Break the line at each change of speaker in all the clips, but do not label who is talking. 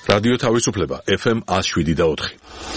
რადიო თავისუფლება FM 107.4.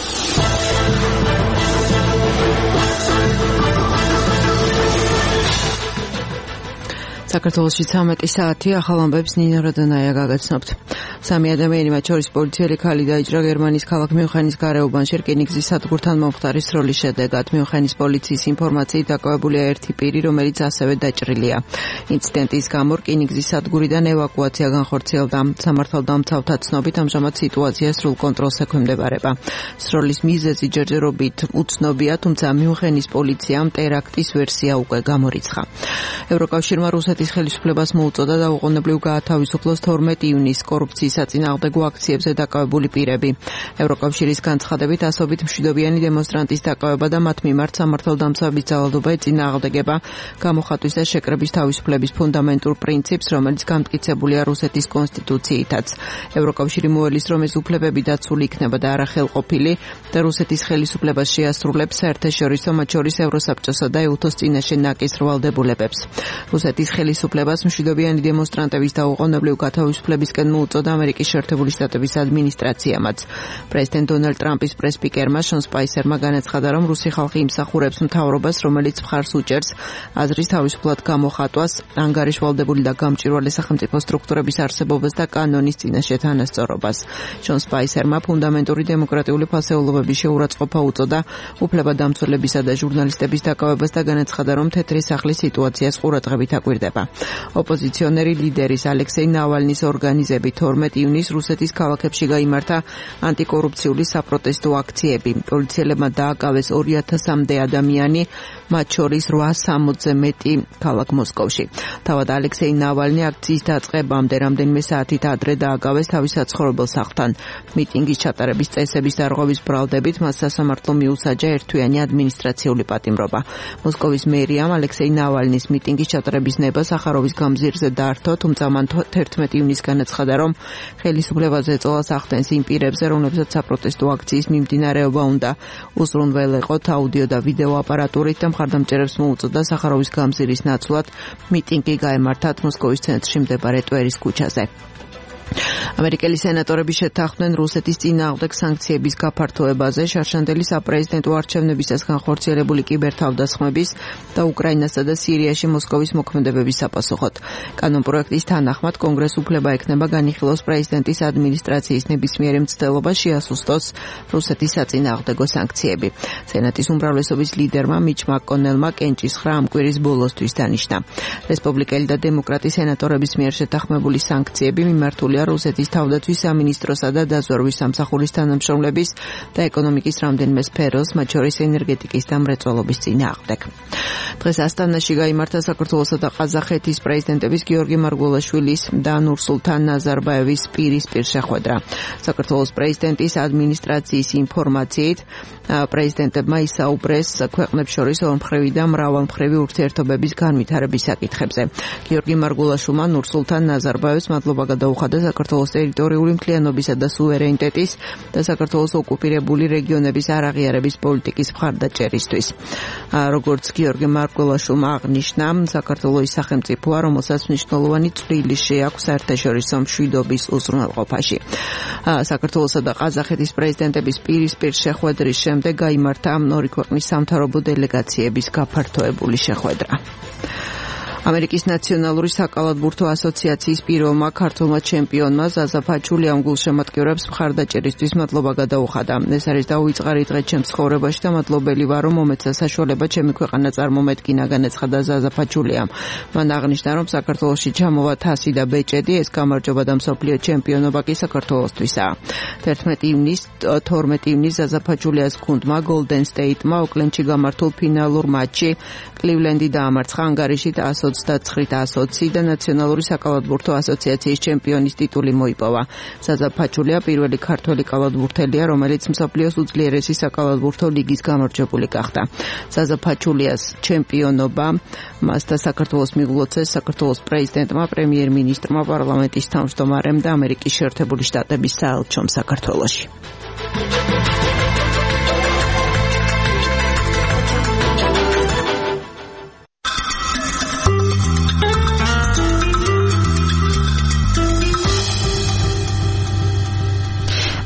საქართველოში 13 საათი ახალ ამბებს ნინო როდონაია გაგაცნობთ. Სამი ადამიანი, მათ შორის პოლიციელი ქალი დაიჭრა გერმანიის ქალაქ მიუნხენის გარეუბანში რკინიგზის სადგურთან მომხდარის სროლის შედეგად. მიუნხენის პოლიციის ინფორმაციით დაკავებულია ერთი პირი, რომელიც ასევე დაჭრილია. ინციდენტის გამო რკინიგზის სადგურიდან ევაკუაცია განხორციელდა. სამართალდამცავთა ცნობით ამჟამად სიტუაცია სრულ კონტროლს ექვემდებარება. სროლის მიზეზი ჯერჯერობით უცნობია, თუმცა მიუნხენის პოლიციამ ტერაქტის ვერსია უკვე გამორიცხა. ევროკავშირმა რუსეთის ხელისუფლებას მოუწოდა დაუყოვნებლივ გაათავისუფლოს 12 ივნისს კორუფციის საწინააღმდეგო აქციებზე დაკავებული პირები. ევროკავშირის განცხადებით ასობით მშვიდობიანი დემონსტრანტის დაკავება და მათ მიმართ სამართალდამცავების ძალადობა ეწინააღმდეგება გამოხატვის და შეკრების თავისუფლების ფუნდამენტურ პრინციპს, რომელიც გამტკიცებულია რუსეთის კონსტიტუციითაც. ევროკავშირი მოელის, რომ ეს უფლებები დაცული იქნება და არა ხელყოფილი და რუსეთის ხელისუფლებას შეასრულებს საერთაშორისო, მათ შორის ევროსაბჭოსა და EUTO-ს წინაშე ნაკის რვალდებულებებს. რუსეთის ხელისუფლებას მშვიდობიანი დემონსტრანტების დაუყოვნებლივ გათავისუფლებისკენ მოუწოდა ამერიკის შეერთებული შტატების ადმინისტრაციამაც. პრეზიდენტ დონალდ ტრამპის პრესპიკერმა შონ სპაისერმა განაცხადა, რომ რუსი ხალხი იმსახურებს მთავრობას, რომელიც მხარს უჭერს აზრის თავისუფლად გამოხატვას, ანგარიშვალდებული და გამჭვირვალე სახელმწიფო სტრუქტურების არსებობას და კანონის წინაშე თანასწორობას. შონ სპაისერმა ფუნდამენტური დემოკრატიული ფასეულობების შეურაცხყოფა უწოდა უფლებადამცველებისა და ჟურნალისტების დაკავებას და განაცხადა, რომ თეთრი სახლის სიტუაციას ყურადღებით აკვირდება. ოპოზიციონერი ლიდერის ალექსეი ნავალნის ორგანიზებით 12 ივნისს რუსეთის ქალაქებში გაიმართა ანტიკორუფციული საპროტესტო აქციები. პოლიციელებმა დააკავეს 2000-მდე ადამიანი, მათ შორის 860-ზე მეტი ქალაქ მოსკოვში. თავად ალექსეი ნავალნი აქციის დაწყებამდე რამდენიმე საათით ადრე დააკავეს თავის საცხოვრებელ სახლთან. მიტინგის ჩატარების წესების დარღვევის ბრალდებით მას სასამართლო მიუსაჯა ერთთვიანი ადმინისტრაციული პატიმრობა. მოსკოვის მერიამ ალექსეი ნავალნის მიტინგის ჩატარების ნება სახაროვის გამზირზე დაართო, თუმცა მან 11 ივნისს განაცხადა, რომ ხელისუფლებას ეწოლა სახთენს იმ პირებზე, რომლებსაც საპროტესტო აქციის მიმდინარეობა უნდა უზრუნველეყოთ აუდიო და ვიდეო აპარატურით და მხარდამჭერებს მოუწოდა სახაროვის გამზირის ნაცვლად მიტინგი გაემართათ მოსკოვის ცენტრში მდებარე ტვერის ქუჩაზე. ამერიკელი სენატორები შეთანხმდნენ რუსეთის წინააღმდეგ სანქციების გაფართოებაზე, შარშანდელი საპრეზიდენტო არჩევნებისას განხორციელებული კიბერთავდასხმების და უკრაინასა და სირიაში მოსკოვის მოქმედებების საპასუხოდ. კანონპროექტის თანახმად კონგრესს უფლება ექნება განიხილოს პრეზიდენტის ადმინისტრაციის ნებისმიერი მცდელობა შეასუსტოს რუსეთის საწინააღმდეგო სანქციები. სენატის უმრავლესობის ლიდერმა მიჩ მაკონელმა კენჭის 9 ამ კვირის ბოლოსთვის დანიშნა. რესპუბლიკელი და დემოკრატი სენატორების მიერ შეთანხმებული სანქციები მიმართულია რუსეთის თავდაცვის სამინისტროსა და დაზვერვის სამსახურის თანამშრომლების და ეკონომიკის რამდენიმე სფეროს, მათ შორის ენერგეტიკის და მრეწველობის წინააღმდეგ. დღეს ასტანაში გაიმართა საქართველოსა და ყაზახეთის პრეზიდენტების გიორგი მარგველაშვილის და ნურსულთან ნაზარბაევის პირისპირ შეხვედრა. საქართველოს პრეზიდენტის ადმინისტრაციის ინფორმაციით, პრეზიდენტებმა ისაუბრეს ქვეყნებს შორის ორმხრივი და მრავალმხრივი ურთიერთობების განვითარების საკითხებზე. გიორგი მარგველაშვილმა ნურსულთან ნაზარბაევს მადლობა გადაუხადა საქართველოს ტერიტორიული მთლიანობისა და სუვერენიტეტის და საქართველოს ოკუპირებული რეგიონების არაღიარების პოლიტიკის მხარდაჭერისთვის. როგორც გიორგი მარგველაშვილმა აღნიშნა, საქართველოს სახელმწიფოა, რომელსაც მნიშვნელოვანი წვლილი შეაქვს საერთაშორისო მშვიდობის უზრუნველყოფაში. საქართველოსა და ყაზახეთის პრეზიდენტების პირისპირ შეხვედრის შემდეგ გაიმართა ორი ქვეყნის სამთავრობო დელეგაციების გაფართოებული შეხვედრა. ამერიკის ნაციონალური საკალათბურთო ასოციაციის პირველმა ქართველმა ჩემპიონმა ზაზა ფაჩულიამ გულშემატკივრებს მხარდაჭერისთვის მადლობა გადაუხადა. ეს არის დაუვიწყარი დღე ჩემს ცხოვრებაში და მადლობელი ვარ, რომ მომეცა საშუალება ჩემი ქვეყანა წარმომედგინა, განაცხადა ზაზა ფაჩულიამ. მან აღნიშნა, რომ საქართველოში ჩამოვა თასი და ბეჭედი, ეს გამარჯვება და მსოფლიო ჩემპიონობა კი საქართველოსთვისაა. 12 ივნისს ზაზა ფაჩულიას გუნდმა Golden State-მა ოკლენდში გამართულ ფინალურ მატჩში კლივლენდი დაამარცხა, ანგარიშით 129-120 და ნაციონალური საკალათბურთო ასოციაციის ჩემპიონის ტიტული მოიპოვა. ზაზა ფაჩულია პირველი ქართველი კალათბურთელია, რომელიც მსოფლიოს უძლიერესი საკალათბურთო ლიგის გამარჯვებული გახდა. ზაზა ფაჩულიას ჩემპიონობა მას და საქართველოს მიულოცეს საქართველოს პრეზიდენტმა, პრემიერ-მინისტრმა, პარლამენტის თავმჯდომარემ და ამერიკის შეერთებული შტატების საელჩომ საქართველოში.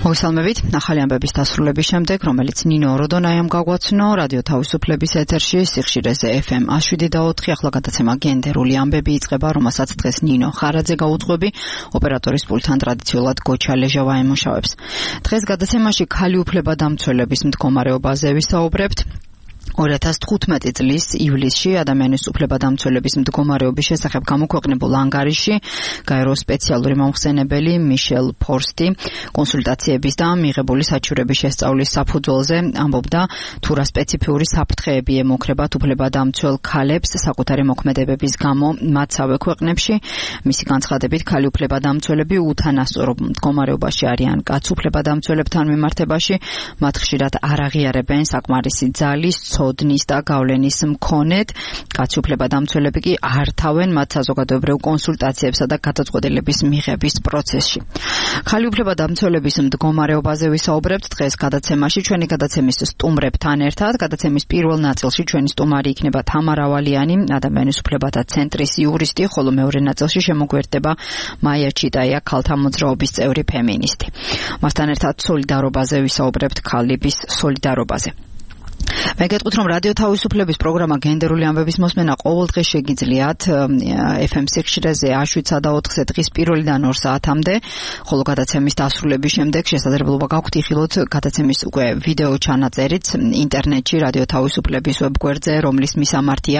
მოგესალმებით. ახალი ამბების დასრულების შემდეგ, რომელიც ნინო როდონაიამ გაგვაცნო, რადიო თავისუფლების ეთერში სიხშირეზე FM 107.4, ახლა გადაცემა გენდერული ამბები იწყება, რომელსაც დღეს ნინო ხარაძე გაუძღვები, ოპერატორის პულტთან ტრადიციულად გოჩა ლეჟავა ემუშავებს. დღეს გადაცემაში ქალი უფლებადამცველების მდგომარეობაზე ვისაუბრებთ. 2015 წლის ივლისში ადამიანის უფლებადამცველების მდგომარეობის შესახებ გამოქვეყნებულ ანგარიშში გაეროს სპეციალური მომხსენებელი მიშელ ფორსტი კონსულტაციების და მიღებული საჩივრების შესწავლის საფუძველზე ამბობდა, თუ რა სპეციფიური საფრთხეები ემუქრებათ უფლებადამცველ ქალებს საკუთარი მოქმედებების გამო მათსავე ქვეყნებში. მისი განცხადებით, ქალი უფლებადამცველები უთანასწორო მდგომარეობაში არიან კაც უფლებადამცველებთან მიმართებაში, მათ ხშირად არ აღიარებენ საკმარისი ძალის ოდნის და გავლენის მქონედ, კაცი უფლებადამცველები კი არ თავენ მათ საზოგადოებრივ კონსულტაციებსა და გადაწყვეტილების მიღების პროცესში. ქალი უფლებადამცველების მდგომარეობაზე ვისაუბრებთ დღეს გადაცემაში, ჩვენი გადაცემის სტუმრებთან ერთად. გადაცემის პირველ ნაწილში ჩვენი სტუმარი იქნება თამარ ავალიანი, ადამიანის უფლებათა ცენტრის იურისტი, ხოლო მეორე ნაწილში შემოგვერდება მაია ჩიტაია, ქალთა მოძრაობის წევრი ფემინისტი. მასთან ერთად სოლიდარობაზე ვისაუბრებთ, ქალების სოლიდარობაზე. მე გეტყვით, რომ რადიო თავისუფლების პროგრამა გენდერული ამბების მოსმენა ყოველდღე შეგიძლიათ FM სიხშირეზე 7:04-ზე დღის 1-დან 2 საათამდე, ხოლო გადაცემის დასრულების შემდეგ შესაძლებლობა გაქვთ იხილოთ გადაცემის უკვე ვიდეო ჩანაწერიც ინტერნეტში რადიო თავისუფლების ვებგვერდზე, რომლის მისამართია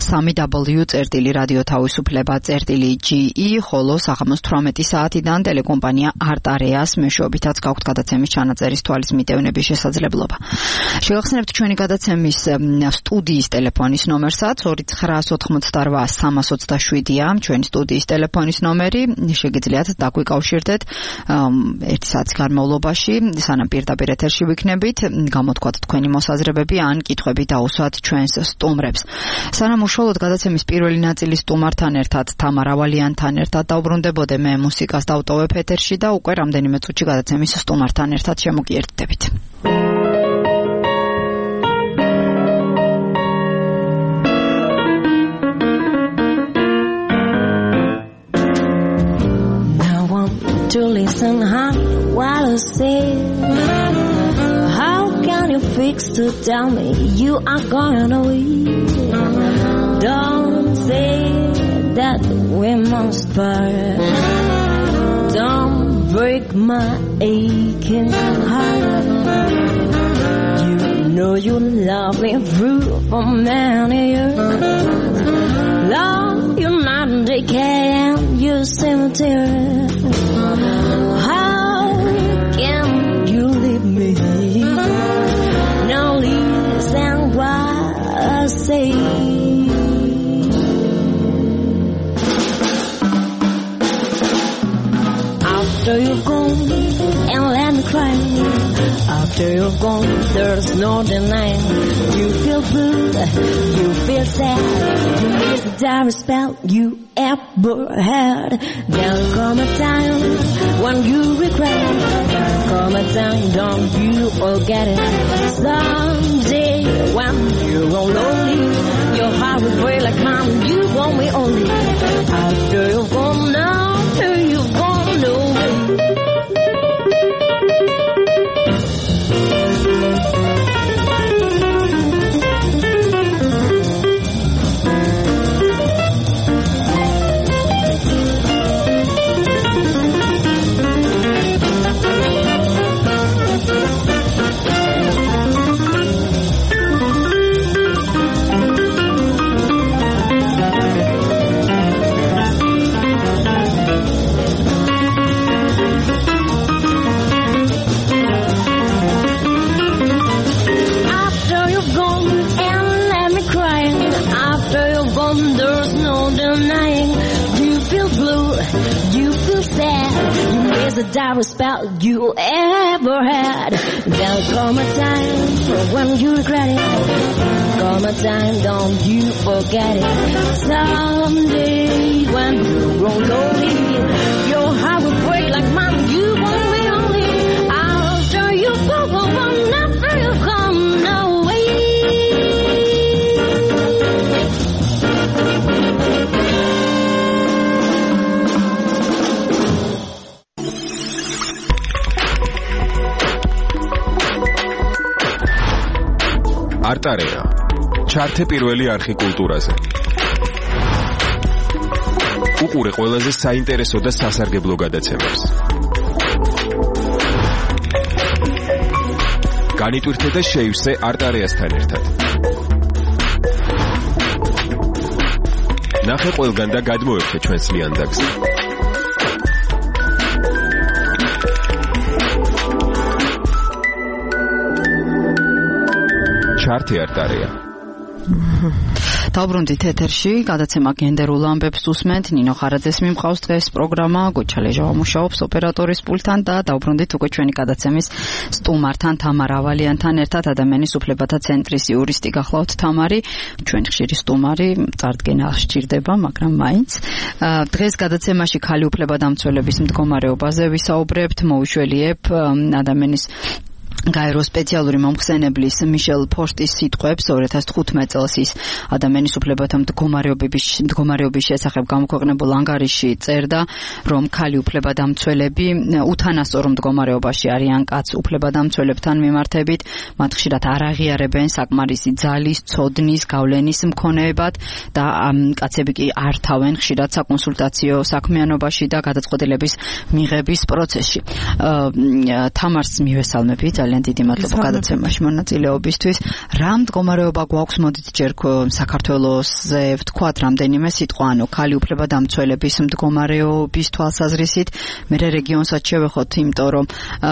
www.radiotavisufleba.ge, ხოლო საღამოს 18 საათიდან ტელეკომპანია არტარეას მეშვეობითაც გაქვთ გადაცემის ჩანაწერის თვალის მიტევნების შესაძლებლობა. შევახსენებთ ჩვენი გადაცემის სტუდიის ტელეფონის ნომერსაც 2988327-ია, ჩვენი სტუდიის ტელეფონის ნომერი, შეგიძლიათ დაგვიკავშირდეთ 1 საათის განმავლობაში, სანამ პირდაპირ ეთერში ვიქნებით, გამოთქვათ თქვენი მოსაზრებები ან კითხვები დაუსვათ ჩვენს სტუმრებს. სანამ უშუალოდ გადაცემის პირველი ნაწილის სტუმართან ერთად, თამარ ავალიანთან ერთად დავბრუნდებოდე, მე მუსიკას დავტოვებ ეთერში და უკვე რამდენიმე წუთში გადაცემის სტუმართან ერთად შემოგიერთდებით.
To listen, what I say. How can you fix to tell me you are going away? Don't say that we must part. Don't break my aching heart. You know you love me through for many years. Love you not decay and you cemetery. How can you leave me? Now listen what I say. After you're gone and let me cry. After you're gone, there's no denying. You feel blue, you feel sad. You miss the darkest spell you ever had. There'll come a time when you regret. There'll come a time, don't you forget it. Someday when you're all lonely, your heart will break like mine. You want me only. After you're gone now, you're gone away. The darkest spell you ever had. There'll come a time when you regret it. Come a time, don't you forget it. Someday when you grow lonely, your heart will break like mine. You won't be only. After you go, after you come away.
არტარეა. ჩართე პირველი არხი კულტურაზე. უყურე ყველაზე საინტერესო და სასარგებლო გადაცემებს. განიტვირთე და შეივსე არტარეასთან ერთად. ნახე ყველგან და გადმოერთე ჩვენს ლიანდაგს. ჩართე არტარეა.
დავბრუნდით ეთერში, გადაცემა გენდერულ ამბებს უსმენთ. ნინო ხარაძეს მიმყავს დღეს პროგრამა, გოჩალეჟავა მუშაობს ოპერატორის პულტთან და დავბრუნდით უკვე ჩვენი გადაცემის სტუმართან, თამარ ავალიანთან ერთად, ადამიანის უფლებათა ცენტრის იურისტი გახლავთ თამარი. ჩვენ ხშირი სტუმარი, წარდგენა სჭირდება, მაგრამ მაინც. დღეს გადაცემაში ქალი უფლებადამცველების მდგომარეობაზე ვისაუბრებთ, მოვიშველიებ ადამიანის გაერო სპეციალური მომხსენებლის მიშელ ფორსტის სიტყვებს 2015 წელს ის ადამიანის უფლებათა მდგომარეობის შესახებ გამოქვეყნებულ ანგარიშში წერდა, რომ ქალი უფლებადამცველები უთანასწორ მდგომარეობაში არიან კაც უფლებადამცველებთან მიმართებით, მათ ხშირად არ აღიარებენ საკმარისი ძალის, ცოდნის, გავლენის მქონეებად და კაცები კი არ თავენ ხშირად საკონსულტაციო საქმიანობაში და გადაწყვეტილების მიღების პროცესში. თამარს მივესალმებით, ძალიან დიდი მადლობა გადაცემაში მონაწილეობისთვის. რა მდგომარეობა გვაქვს, მოდით ჯერ საქართველოსზე ვთქვათ რამდენიმე სიტყვა, ანუ ქალი უფლებადამცველების მდგომარეობის თვალსაზრისით, მე რეგიონსაც შევეხოთ, იმიტომ რომ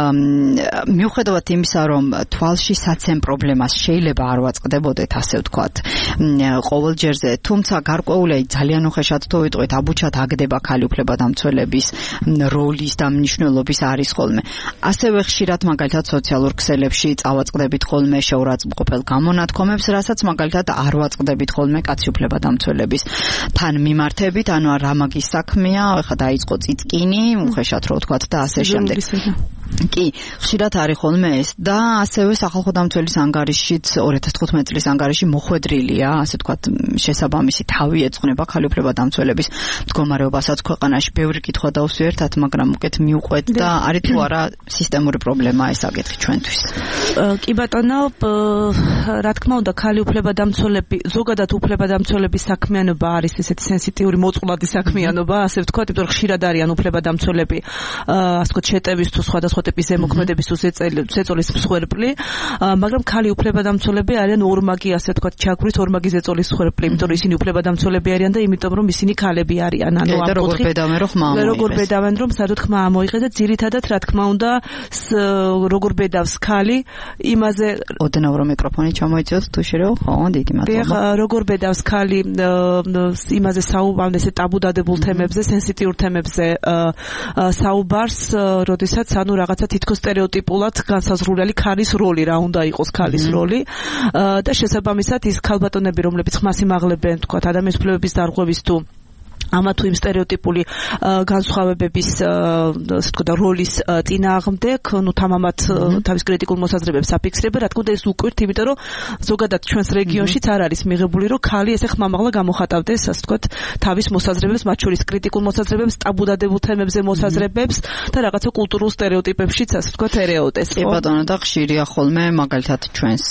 მიუხედავად იმისა, რომ თვალში საცემ პრობლემას შეიძლება არ ვაწყდებოდეთ, ასე ვთქვათ, ყოველ ჯერზე, თუმცა გარკვეული ძალიან უხეშად თუ ვიტყვით, აბუჩად აგდება ქალი უფლებადამცველების როლის და მნიშვნელობის არის ხოლმე. ასევე ხშირად მაგალითად სოციალურ ქსელებში წავაწყდებით ხოლმე შეურაცხმყოფელ გამონათქვამებს, რასაც მაგალითად არ ვაწყდებით ხოლმე კაცი უფლებადამცველების თან მიმართებით, ანუ რა მაგის საქმეა, ეხლა დაიწყო წიწკინი, უხეშად რო ვთქვათ და ასე შემდეგ. კი, ხშირად არის ხოლმე ეს და ასევე სახალხო დამცველის ანგარიშშიც 2015 წლის ანგარიში მოხვედრილია, ასე ვთქვათ, შესაბამისი თავი ეძღვნება ქალი უფლებადამცველების მდგომარეობასაც ქვეყანაში. ბევრი კითხვა დავსვიერთად, მაგრამ უკეთ მივყვეთ და არის თუ არა სისტემური პრობლემა ეს საკითხი ჩვენთვის.
კი ბატონო, რა თქმა უნდა, ქალი უფლებადამცველები, ზოგადად უფლებადამცველების საქმიანობა არის ესეთი სენსიტიური მოწყვლადი საქმიანობა, ასე ვთქვათ, იმიტომ რომ ხშირად არიან უფლებადამცველები, ასე ვთქვათ, შეტევის თუ სხვადასხვა ტიპის ზემოქმედების თუ ზეწოლის მსხვერპლი, მაგრამ ქალი უფლებადამცველები არიან ორმაგი, ასე ვთქვათ, ჩაგვრის ორმაგი ზეწოლის მსხვერპლი, იმიტომ რომ ისინი უფლებადამცველები არიან და იმიტომ რომ ისინი ქალები არიან. ანუ ამ
როგორ ბედავენ რომ ხმა ამოიღეს.
როგორ ბედავენ რომ საერთოდ ხმა ამოიღეს და ძირითადად რა თქმა უნდა როგორ ბედავს ქალი იმაზე
ოდნავ რომ მიკროფონი ჩამოიწიოთ თუ შეიძლება. ხო, დიდი მადლობა.
როგორ ბედავს ქალი იმაზე საუბარს, ესე ტაბუდადებულ თემებზე, სენსიტიურ თემებზე საუბარს, როდესაც ანუ რაღაცა თითქოს სტერეოტიპულად განსაზღვრული ქალის როლი რა უნდა იყოს ქალის როლი და შესაბამისად ის ქალბატონები, რომლებიც ხმას იმაღლებენ, თქვათ, ადამიანის უფლებების დარღვევის თუ ამა თუ იმ სტერეოტიპული განსხვავებების ასე ვთქვათ როლის წინააღმდეგ, ну თამამად თავის კრიტიკულ მოსაზრებებს აფიქსირებენ, რა თქმა უნდა ეს უკვირთ, იმიტომ რომ ზოგადად ჩვენს რეგიონშიც არ არის მიღებული, რომ ქალი ესე ხმამაღლა გამოხატავდეს, ასე ვთქვათ, თავის მოსაზრებებს, მათ შორის კრიტიკულ მოსაზრებებს, ტაბუდადებულ თემებზე მოსაზრებებს და რაღაცა კულტურულ სტერეოტიპებშიც, ასე ვთქვათ, ერეოდეს.
კი ბატონო, და ხშირია ხოლმე, მაგალითად ჩვენს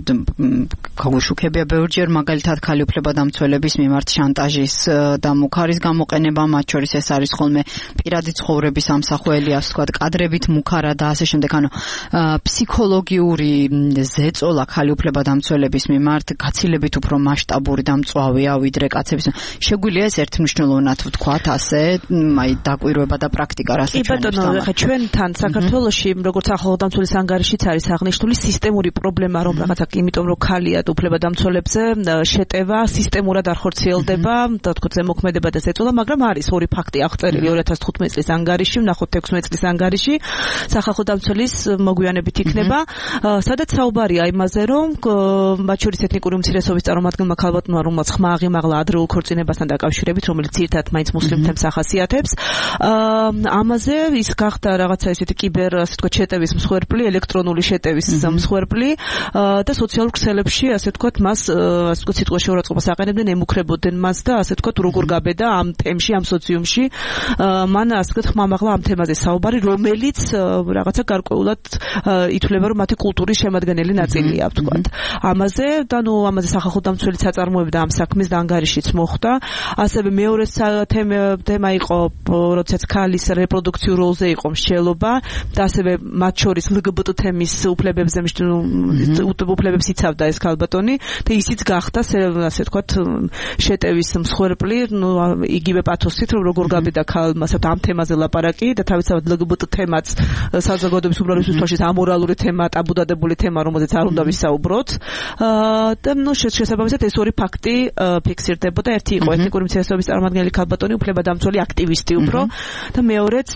გაგუშუქებია ბევრჯერ, მაგალითად ქალი უფლებადამცველების მიმართ შანტაჟის და მუქარის გამოყენება, მათ შორის ეს არის ხოლმე პირადი ცხოვრების ამსახველი, ასე ვთქვათ, კადრებით მუქარა და ასე შემდეგ, ანუ ფსიქოლოგიური ზეწოლა ქალი უფლებადამცველების მიმართ გაცილებით უფრო მასშტაბური და მწვავეა ვიდრე კაცების. შეგვიძლია ეს ერთმნიშვნელოვნად ვთქვათ, ასე, აი დაკვირვება და პრაქტიკა რას
უჩვენებს. კი ბატონო, ხა ჩვენთან საქართველოში, როგორც სახალხო დამცველის ანგარიშიც არის აღნიშნული სისტემური პრობლემა, რომ რაღაცა იმიტომ რომ ქალია უფლებადამცველებზე შეტევა სისტემურად არ ხორციელდება, და თქო ზემოქმედება და ზეწოლა, მაგრამ არის ორი ფაქტი აღწერილი 2015 წლის ანგარიში, ვნახოთ 16 წლის ანგარიში, სახალხო დამცველის მოგვიანებით იქნება, სადაც საუბარია იმაზე, რომ მათ შორის ეთნიკური უმცირესობის წარმომადგენელმა ქალბატონმა, რომელსაც ხმა აღიმაღლა ადრეულ ქორწინებასთან დაკავშირებით, რომელიც ძირითადად მაინც მუსლიმ თემს ახასიათებს, ამაზე ის გახდა რაღაცა ესეთი კიბერ, ასე ვთქვათ, შეტევის მსხვერპლი, ელექტრონული შეტევის მსხვერპლი და სოციალურ ქსელებში, ასე ვთქვათ, მას, ასე ვთქვათ, სიტყვა შეურაცხყოფას აყენებდნენ, ემუქრებოდნენ მას და ასე ვთქვათ, როგორ გაბედა და ამ თემში, ამ სოციუმში მან ასე ვთქვათ ხმამაღლა ამ თემაზე საუბარი, რომელიც რაღაცა გარკვეულად ითვლება, რომ მათი კულტურის შემადგენელი ნაწილია, ვთქვათ. ამაზე და ამაზე სახალხო დამცველი საწარმოები და ამ საქმის დანგარიშიც მოხდა. ასევე მეორე თემა იყო, როდესაც ქალის რეპროდუქციურ როლზე იყო მსჯელობა და ასევე მათ შორის LGBT თემის უფლებებზე უფლებებს იცავდა ეს ქალბატონი და ისიც გახდა ასე ვთქვათ შეტევის მსხვერპლი, იგივე პათოსით, რომ როგორ გავიდა ქალმა ამ თემაზე ლაპარაკი და თავისთავად LGBT თემაც საზოგადოების უმრავლესობის თვალშიც ამორალური თემა, ტაბუდადებული თემა, რომელზეც არ უნდა ვისაუბროთ. და შესაბამისად ეს ორი ფაქტი ფიქსირდებოდა. ერთი იყო ეთნიკური მცირესობების წარმომადგენელი ქალბატონი, უფლებადამცველი აქტივისტი უფრო და მეორეც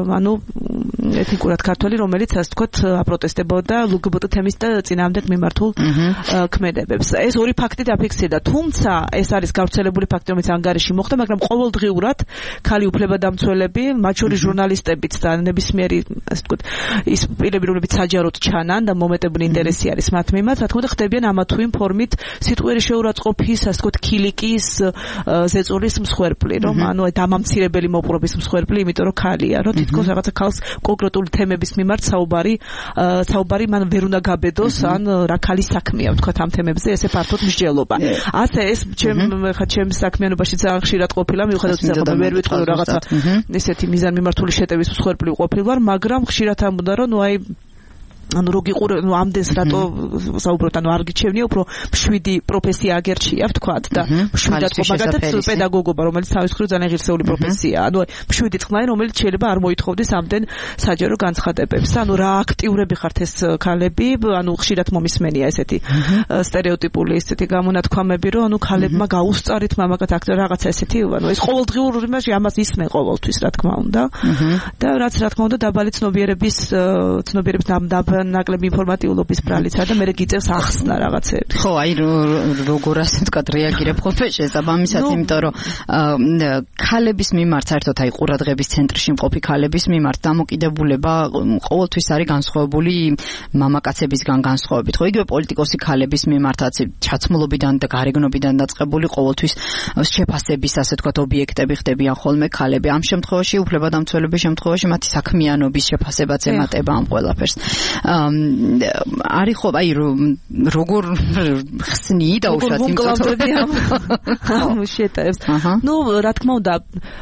ეთნიკურად ქართველი, რომელიც ასე ვთქვათ აპროტესტებოდა LGBT თემის და წინააღმდეგ მიმართულ ქმედებებს. ეს ორი ფაქტი დაფიქსირდა. თუმცა ეს არის გავრცელებული ფაქტი, რომელიც ანგარიში მოხდა, მაგრამ ყოველდღიურად ქალი უფლებადამცველები, მათ შორის ჟურნალისტებიც და ნებისმიერი ასე ვთქვათ ის პირები, რომლებიც საჯაროდ ჩანან და მომეტებული ინტერესი არის მათ მიმართ, რა თქმა უნდა ხდებიან ამა თუ იმ ფორმით სიტყვიერი შეურაცხყოფის, ასე ვთქვათ ქილიკის, ზეწოლის მსხვერპლი, რომ დამამცირებელი მოპყრობის მსხვერპლი, იმიტომ რომ ქალია, რომ თითქოს რაღაცა ქალს კონკრეტული თემების მიმართ საუბარი მან ვერ უნდა გაბედოს, ან რა ქალის საქმეა, ვთქვათ ამ თემებზე ესე ფართოდ მსჯელობა. ასე ეს ჩემს საქმიანობაში ძალიან ხშირად ყოფილა, მიუხედავად იმისა, ვერ ვიტყვი რომ რაღაცა ესეთი მიზანმიმართული შეტევის მსხვერპლი ყოფილვარ, მაგრამ ხშირად ამბობდა რომ რო გიყურე ამდენს რატო საუბრობთ, არ გიჩვენია, უფრო მშვიდი პროფესია აგერჩია, ვთქვათ და მშვიდად მაგათაც პედაგოგობა, რომელიც თავის მხრივ ძალიან ღირსეული პროფესიაა. მშვიდი წყნარი, რომელიც შეიძლება არ მოითხოვდეს ამდენ საჯარო განცხადებებს. რა აქტიურები ხართ ეს ქალები, ხშირად მომისმენია ესეთი სტერეოტიპული ესეთი გამონათქვამები, რომ ქალებმა გაუსწარით მამაკაც რაღაცა ესეთი, ეს ყოველდღიურ იმაში ამას ისმენ ყოველთვის, რა თქმა უნდა. და რაც რა თქმა უნდა დაბალი ცნობიერების ნაკლები ინფორმატიულობის ბრალისა და მე გიწევს ახსნა რაღაცეები.
ხო, აი როგორ ასე ვთქვათ რეაგირებ ხოლმე შესაბამისად, იმიტომ რომ ქალების მიმართ საერთოდ აი ყურადღების ცენტრში მყოფი ქალების მიმართ დამოკიდებულება ყოველთვის არის განსხვავებული მამაკაცებისგან განსხვავებით. ხო, იგივე პოლიტიკოსი ქალების მიმართაც ჩაცმულობიდან და გარეგნობიდან დაწყებული ყოველთვის შეფასების ასე ვთქვათ ობიექტები ხდებიან ხოლმე ქალები. ამ შემთხვევაში უფლებადამცველების შემთხვევაში მათი საქმიანობის შეფასებაც ემატება ამ ყველაფერს. არის ხო, აი როგორ ხსნი დაუშვათ იმ
შეტევს. რა თქმა უნდა,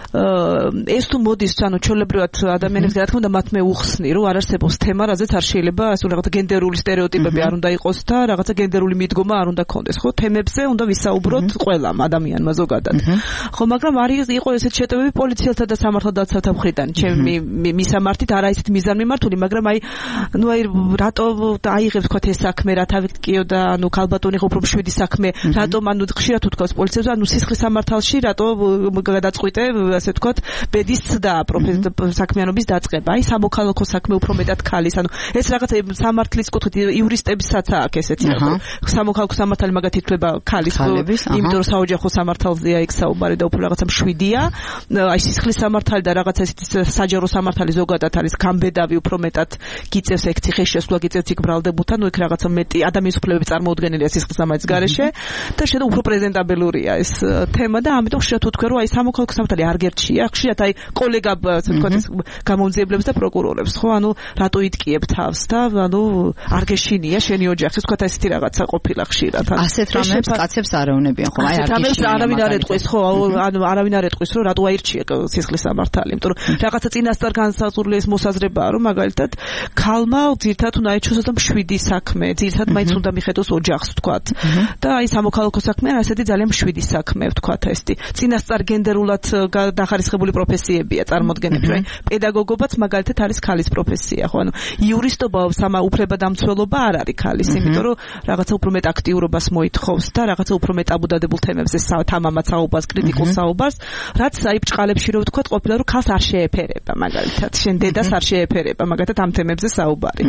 ეს თუ მოდის, ჩვეულებრივად ადამიანებს, რა თქმა უნდა, მათ მე უხსნი, რომ არ არსებობს თემა, რაზეც არ შეიძლება ასე რაღაცა გენდერული სტერეოტიპები არ უნდა იყოს და რაღაცა გენდერული მიდგომა არ უნდა ქონდეს. ხო, თემებზე უნდა ვისაუბროთ ყველამ ადამიანმა ზოგადად. ხო, მაგრამ იყო ესეთ შეტევები პოლიციელთა და სამართალდაცავთა მხრიდან, ჩემი მისამართით, არა ისეთ მიზანმიმართული, მაგრამ აი რატო აიღებს თქვათ ეს საქმე, რა თავით კიო და ქალბატონი ხო უფრო მშვიდი საქმე, რატომ ხშირად უთქვას პოლიციელს, სისხლის სამართალში რატო გადაწყვიტე, ასე ვთქვათ, ბედის და საქმიანობის დაწყება. აი სამოქალაქო საქმე უფრო მეტად ქალის, ეს რაღაცა სამართლის კუთხით იურისტებისაც აქვს ესეთი, სამოქალაქო სამართალი მაგათ ითვლება ქალის, იმიტომ რომ საოჯახო სამართალზეა იქ საუბარი და უფრო რაღაცა მშვიდია. აი სისხლის სამართალი და რაღაცა ესეთი საჯარო სამართალი ზოგადად არის გამბედავი, უფრო მეტად გიწევს ეგ ციხეში შესვლა, გიწევს იქ ბრალდებულთან, იქ რაღაცა მეტი ადამიანის უფლებები წარმოუდგენელია სისხლის სამართლის გარეშე და შეიძლება უფრო პრეზენტაბელურია ეს თემა და ამიტომ ხშირად ვთქვი, რომ აი სამოქალაქო სამართალი არ გერჩია, ხშირად აი კოლეგა ასე ვთქვათ ეს გამომძიებლებს და პროკურორებს, ხო, რატო იტკიებ თავს და არ გეშინია შენი ოჯახი, ვთქვათ ესეთი რაღაცა ყოფილა ხშირად.
ასეთ რამებს კაცებს არაუნებიან, ხო, აი არ გეშინია.
არავინ არ ეტყვის, ხო, არავინ არ ეტყვის, რომ რატო აირჩია სისხლის სამართალი, იმიტომ რომ რაღაცა წინასწარ განსაზღვრული ეს მოსაზრებაა, რომ მაგალითად ქალმა ძირთად უნდა ეჩვენოს და მშვიდი საქმე, ძირთად მაინც უნდა მიხედოს ოჯახს, ვთქვათ. და აი სამოქალაქო საქმე ასეთი ძალიან მშვიდი საქმე, ვთქვათ, ესეთი წინასწარ გენდერულად დახარისხებული პროფესიებია წარმოდგენები. პედაგოგობაც მაგალითად არის ქალის პროფესია, ხო, იურისტობა, უფლებადამცველობა არ არის ქალის, იმიტომ რომ რაღაცა უფრო მეტ აქტიურობას მოითხოვს და რაღაცა უფრო მეტ აბუდადებულ თემებზე თამამად საუბარს, კრიტიკულ საუბარს, რაც აი ბჭყალებში რო ვთქვათ, ყოფილა რომ ქალს არ შეეფერება, მაგალითად, შენ დედას არ შეეფერება, მაგალითად ამ თემებზე საუბარი.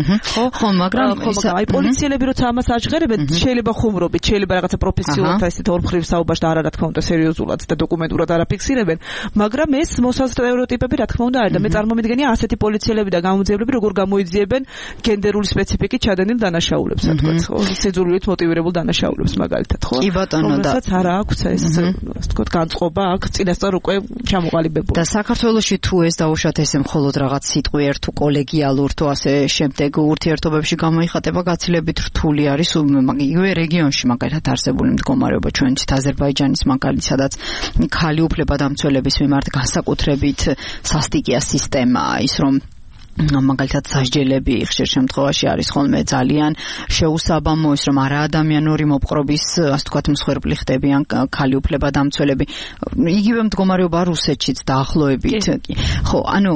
ხო, მაგრამ
აი პოლიციელები როცა ამას აჟღერებენ, შეიძლება ხუმრობით, შეიძლება რაღაცა პროფესიულად ესეთ ორმხრივ საუბარში და არა რა თქმა უნდა სერიოზულად და დოკუმენტურად არ აფიქსირებენ, მაგრამ ეს მოსასტერეოტიპები რა თქმა უნდა არის და მე წარმომიდგენია ასეთი პოლიციელები და გამოძიებლები როგორ გამოიძიებენ გენდერული სპეციფიკით ჩადენილ დანაშაულებს, რა თქმა უნდა, სიძულვილით მოტივირებულ დანაშაულებს მაგალითად, ხო?
კი ბატონო და
არა აქვს ეს ასე ვთქვათ განწყობა აქ წინასწარ უკვე ჩამოყალიბებული.
და საქართველოში თუ ეს დაუშვათ ესე მხოლოდ რაღაც სიტყვიერ თუ კოლეგიალურ თუ ასე შემდეგ ურთიერთობებში გამოიხატება გაცილებით რთული არის იგივე რეგიონში მაგალითად არსებული მდგომარეობა ჩვენთვის აზერბაიჯანის მაგალითად სადაც ქალი უფლებადამცველების მიმართ განსაკუთრებით სასტიკია სისტემაა ის რომ მაგალითად სასჯელები ხშირ შემთხვევაში არის ხოლმე ძალიან შეუსაბამო ის რომ არაადამიანური მოპყრობის ასე ვთქვათ მსხვერპლი ხდებიან ქალი უფლებადამცველები იგივე მდგომარეობა რუსეთშიც დაახლოებით ხო ანუ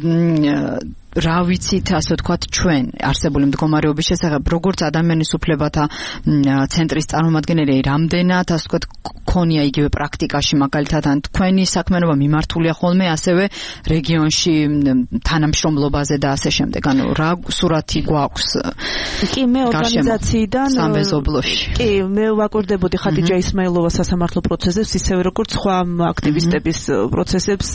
რა ვიცით ასე ვთქვათ ჩვენ არსებული მდგომარეობის შესახებ როგორც ადამიანის უფლებათა ცენტრის წარმომადგენელი რამდენად ასე ვთქვათ ქონია იგივე პრაქტიკაში მაგალითად ან თქვენი საქმიანობა მიმართულია ხოლმე ასევე რეგიონში თანამშრომლობაზე და ასე შემდეგ ანუ რა სურათი გვაქვს
კი მე ორგანიზაციიდან
სამეზობლოში
კი მე ვაკვირდებოდი ხადიჯა ისმაილოვა სასამართლო პროცესებს ისევე როგორც სხვა აქტივისტების პროცესებს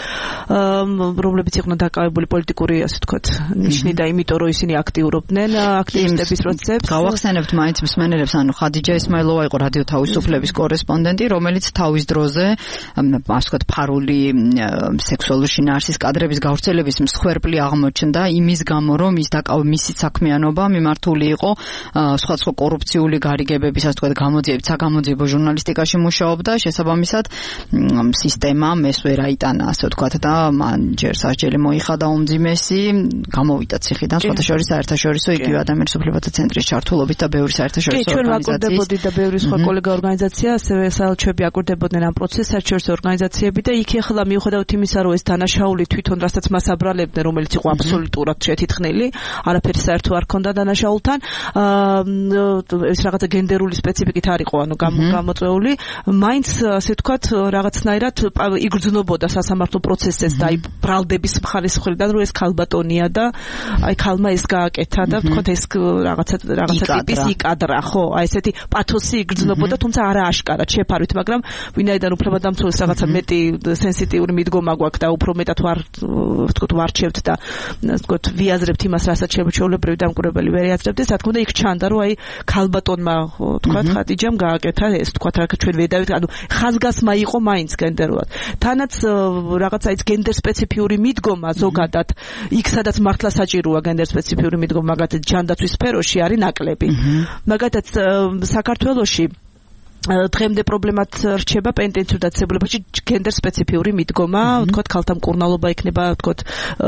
რომლებიც იყვნენ დაკავებული პოლიტიკური ასე ვთქვათ ნიშნი და იმიტომ რომ ისინი აქტიურობდნენ აქტივისტების პროცესებს
გავახსენებთ მაინც მსმენელებს ანუ ხადიჯა ისმაილოვა იყო რადიო თავისუფლების კორესპონდენტი რომელიც თავის დროზე ასე ვთქვათ ფარული სექსუალური შინაარსის კადრების გავრცელების მსხვერპლი აღმოჩნდა იმის გამო რომ ის მისი საქმიანობა მიმართული იყო სხვადასხვა კორუფციული გარიგებების ასე ვთქვათ გამოძიებით საგამოძიებო ჟურნალისტიკაში მუშაობდა შესაბამისად სისტემამ ეს ვერ აიტანა ასე ვთქვათ და მან ჯერ სასჯელი მოიხადა უმძიმესი გამოვიდა ციხიდან სხვათა შორის საერთაშორისო იგივე ადამიანის უფლებათა ცენტრის ჩართულობით და ბევრი საერთაშორისო
ჩვენ ვაკვირდებოდი და ბევრი სხვა კოლეგა ორგანიზაცია ასევე საელჩოები აკვირდებოდნენ ამ პროცესს საერთაშორისო ორგანიზაციები და იქ ახლა მიუხედავად იმისა რომ ეს დანაშაული თვითონ რასაც მას აბრალებდნენ რომელიც იყო აბსოლუტურად შეთითხნილი არაფერი საერთო არ ქონდა დანაშაულთან ეს რაღაცა გენდერული სპეციფიკით არ იყო ანუ გამოწვეული მაინც ასე ვთქვათ რაღაცნაირად იგრძნობოდა სასამართლო პროცესს და აი ბრალდების მხარის მხრიდან რომ ეს ქალბატონია და აი ქალმა ეს გააკეთა და ვთქვათ ეს რაღაცა ტიპის იკადრა ხო აი ესეთი პათოსი იგრძნობოდა თუმცა არა აშკარად შეფარვით მაგრამ ვინაიდან უფლებადამცველს რაღაცა მეტი სენსიტიური მიდგომა გვაქვს და უფრო მეტად ვთქვათ ვარჩევთ და ვთქვათ ვიაზრებთ იმას რასაც შეუჩვეულებრივი დამკვირვებელი ვერ იაზრებდეს რა თქმა უნდა იქ ჩანდა რომ აი ქალბატონმა ვთქვათ ხადიჯამ გააკეთა ეს ვთქვათ რა ჩვენ ვედავით ანუ ხაზგასმა იყო მაინც გენდერულად თანაც რაღაცა ის გენდერ სპეციფიური მიდგომა ზოგადად იქ სადაც მართლა საჭიროა გენდერ სპეციფიური მიდგომა მაგათაც ჯანდაცვის სფეროში არის ნაკლები მაგათაც საქართველოში დღემდე პრობლემად რჩება პენტენციურ დაწესებულებაში გენდერ სპეციფიური მიდგომა, ვთქვათ, ქალთა მკურნალობა იქნება, ვთქვათ,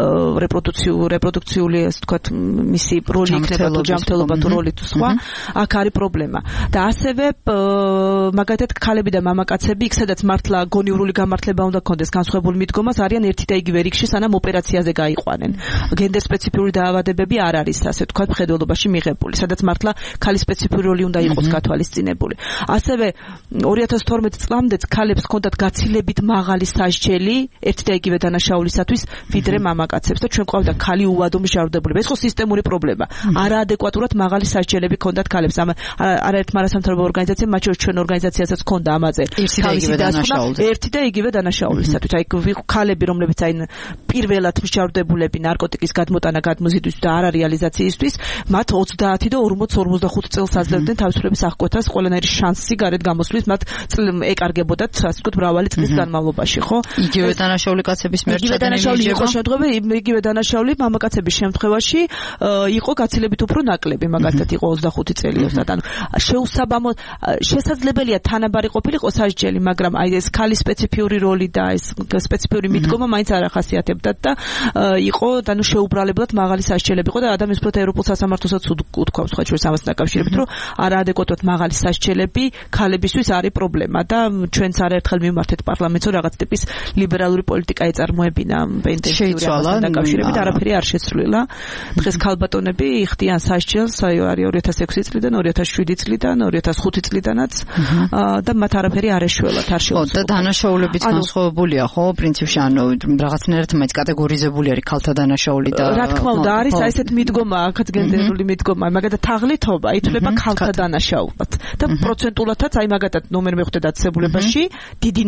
რეპროდუქციული, ასე ვთქვათ, მისი როლი იქნება თუ ჯანმრთელობა თუ როლი თუ სხვა, აქ არის პრობლემა. და ასევე მაგალითად ქალები და მამაკაცები იქ სადაც მართლა გონივრული გამართლება უნდა კონდეს განსხვავებული მიდგომას არიან ერთი და იგივე რიგში სანამ ოპერაციაზე გაიყვანენ. გენდერ სპეციფიური დაავადებები არ არის, ასე ვთქვათ, მხედველობაში მიღებული, სადაც მართლა ქალის სპეციფიური როლი უნდა იყოს გათვალისწინებული. ასევე 2012 წლამდეც ქალებს ჰქონდათ გაცილებით მაღალი სასჯელი ერთი და იგივე დანაშაულისათვის ვიდრე მამაკაცებს და ჩვენ ყავდა ქალი უვადო მსჯავრდებულება. ეს ხო სისტემური პრობლემა. არაადეკვატურად მაღალი სასჯელები ჰქონდათ ქალებს. არაერთმა არასამთავრობო ორგანიზაციამ მათ შორის ჩვენ ორგანიზაციასაც ჰქონდა ამაზე თავისი დასკვნა ერთი და იგივე დანაშაულისათვის. აი ქალები რომლებიც აი პირველად მსჯავრდებულები ნარკოტიკის გადმოტანა გადმოზიდვის და არარეალიზაციისთვის მათ 30 და 40-45 წელს აძლევდნენ თავისუფლების აღკვეთას ყველანაირი შანსი გარეთ გამოსვლის მათ ეკარგებოდათ ასე ვთქვათ მრავალი წლის განმავლობაში ხო
იგივე დანაშაული კაცების მიერ
დანაშაული იყო შემთხვევა იგივე დანაშაული მამაკაცების შემთხვევაში იყო გაცილებით უფრო ნაკლები მაგალითად იყო 25 წელი ოსად ანუ შეუსაბამო შესაძლებელია თანაბარი ყოფილიყო სასჯელი მაგრამ აი ეს ქალის სპეციფიური როლი და ეს სპეციფიური მიდგომა მაინც არ ახასიათებდათ და იყო ანუ შეუბრალებლად მაღალი სასჯელები იყო და ადამიანის უფლებათა ევროპულ სასამართლოსაც უთქვამს სხვა შორის ამას დაკავშირებით რომ არაადეკვატურად მაღალი სასჯელები ქალებისთვის არის პრობლემა და ჩვენც არაერთხელ მიმართეთ პარლამენტს რომ რაღაც ტიპის ლიბერალური პოლიტიკა ეწარმოებინა პენტენსიური ამასთან დაკავშირებით არაფერი არ შეცვლილა. დღეს ქალბატონები იხდიან სასჯელს, არის 2006 წლიდან, 2007 წლიდან, 2005 წლიდანაც და მათ არაფერი არ ეშველათ, არ შეუძლია.
და დანაშაულებიც განსხვავებულია, ხო, პრინციპში, ანუ რაღაცნაირად მაინც კატეგორიზებული არის ქალთა დანაშაული და
რა თქმა უნდა, არის ესეთ მიდგომა, აქაც გენდერული მიდგომა, მაგალითად თაღლითობა ითვლება ქალთა დანაშაულად და პროცენტულადაც აი მაგათად ნომერ მეხვდე დაწესებულებაში დიდი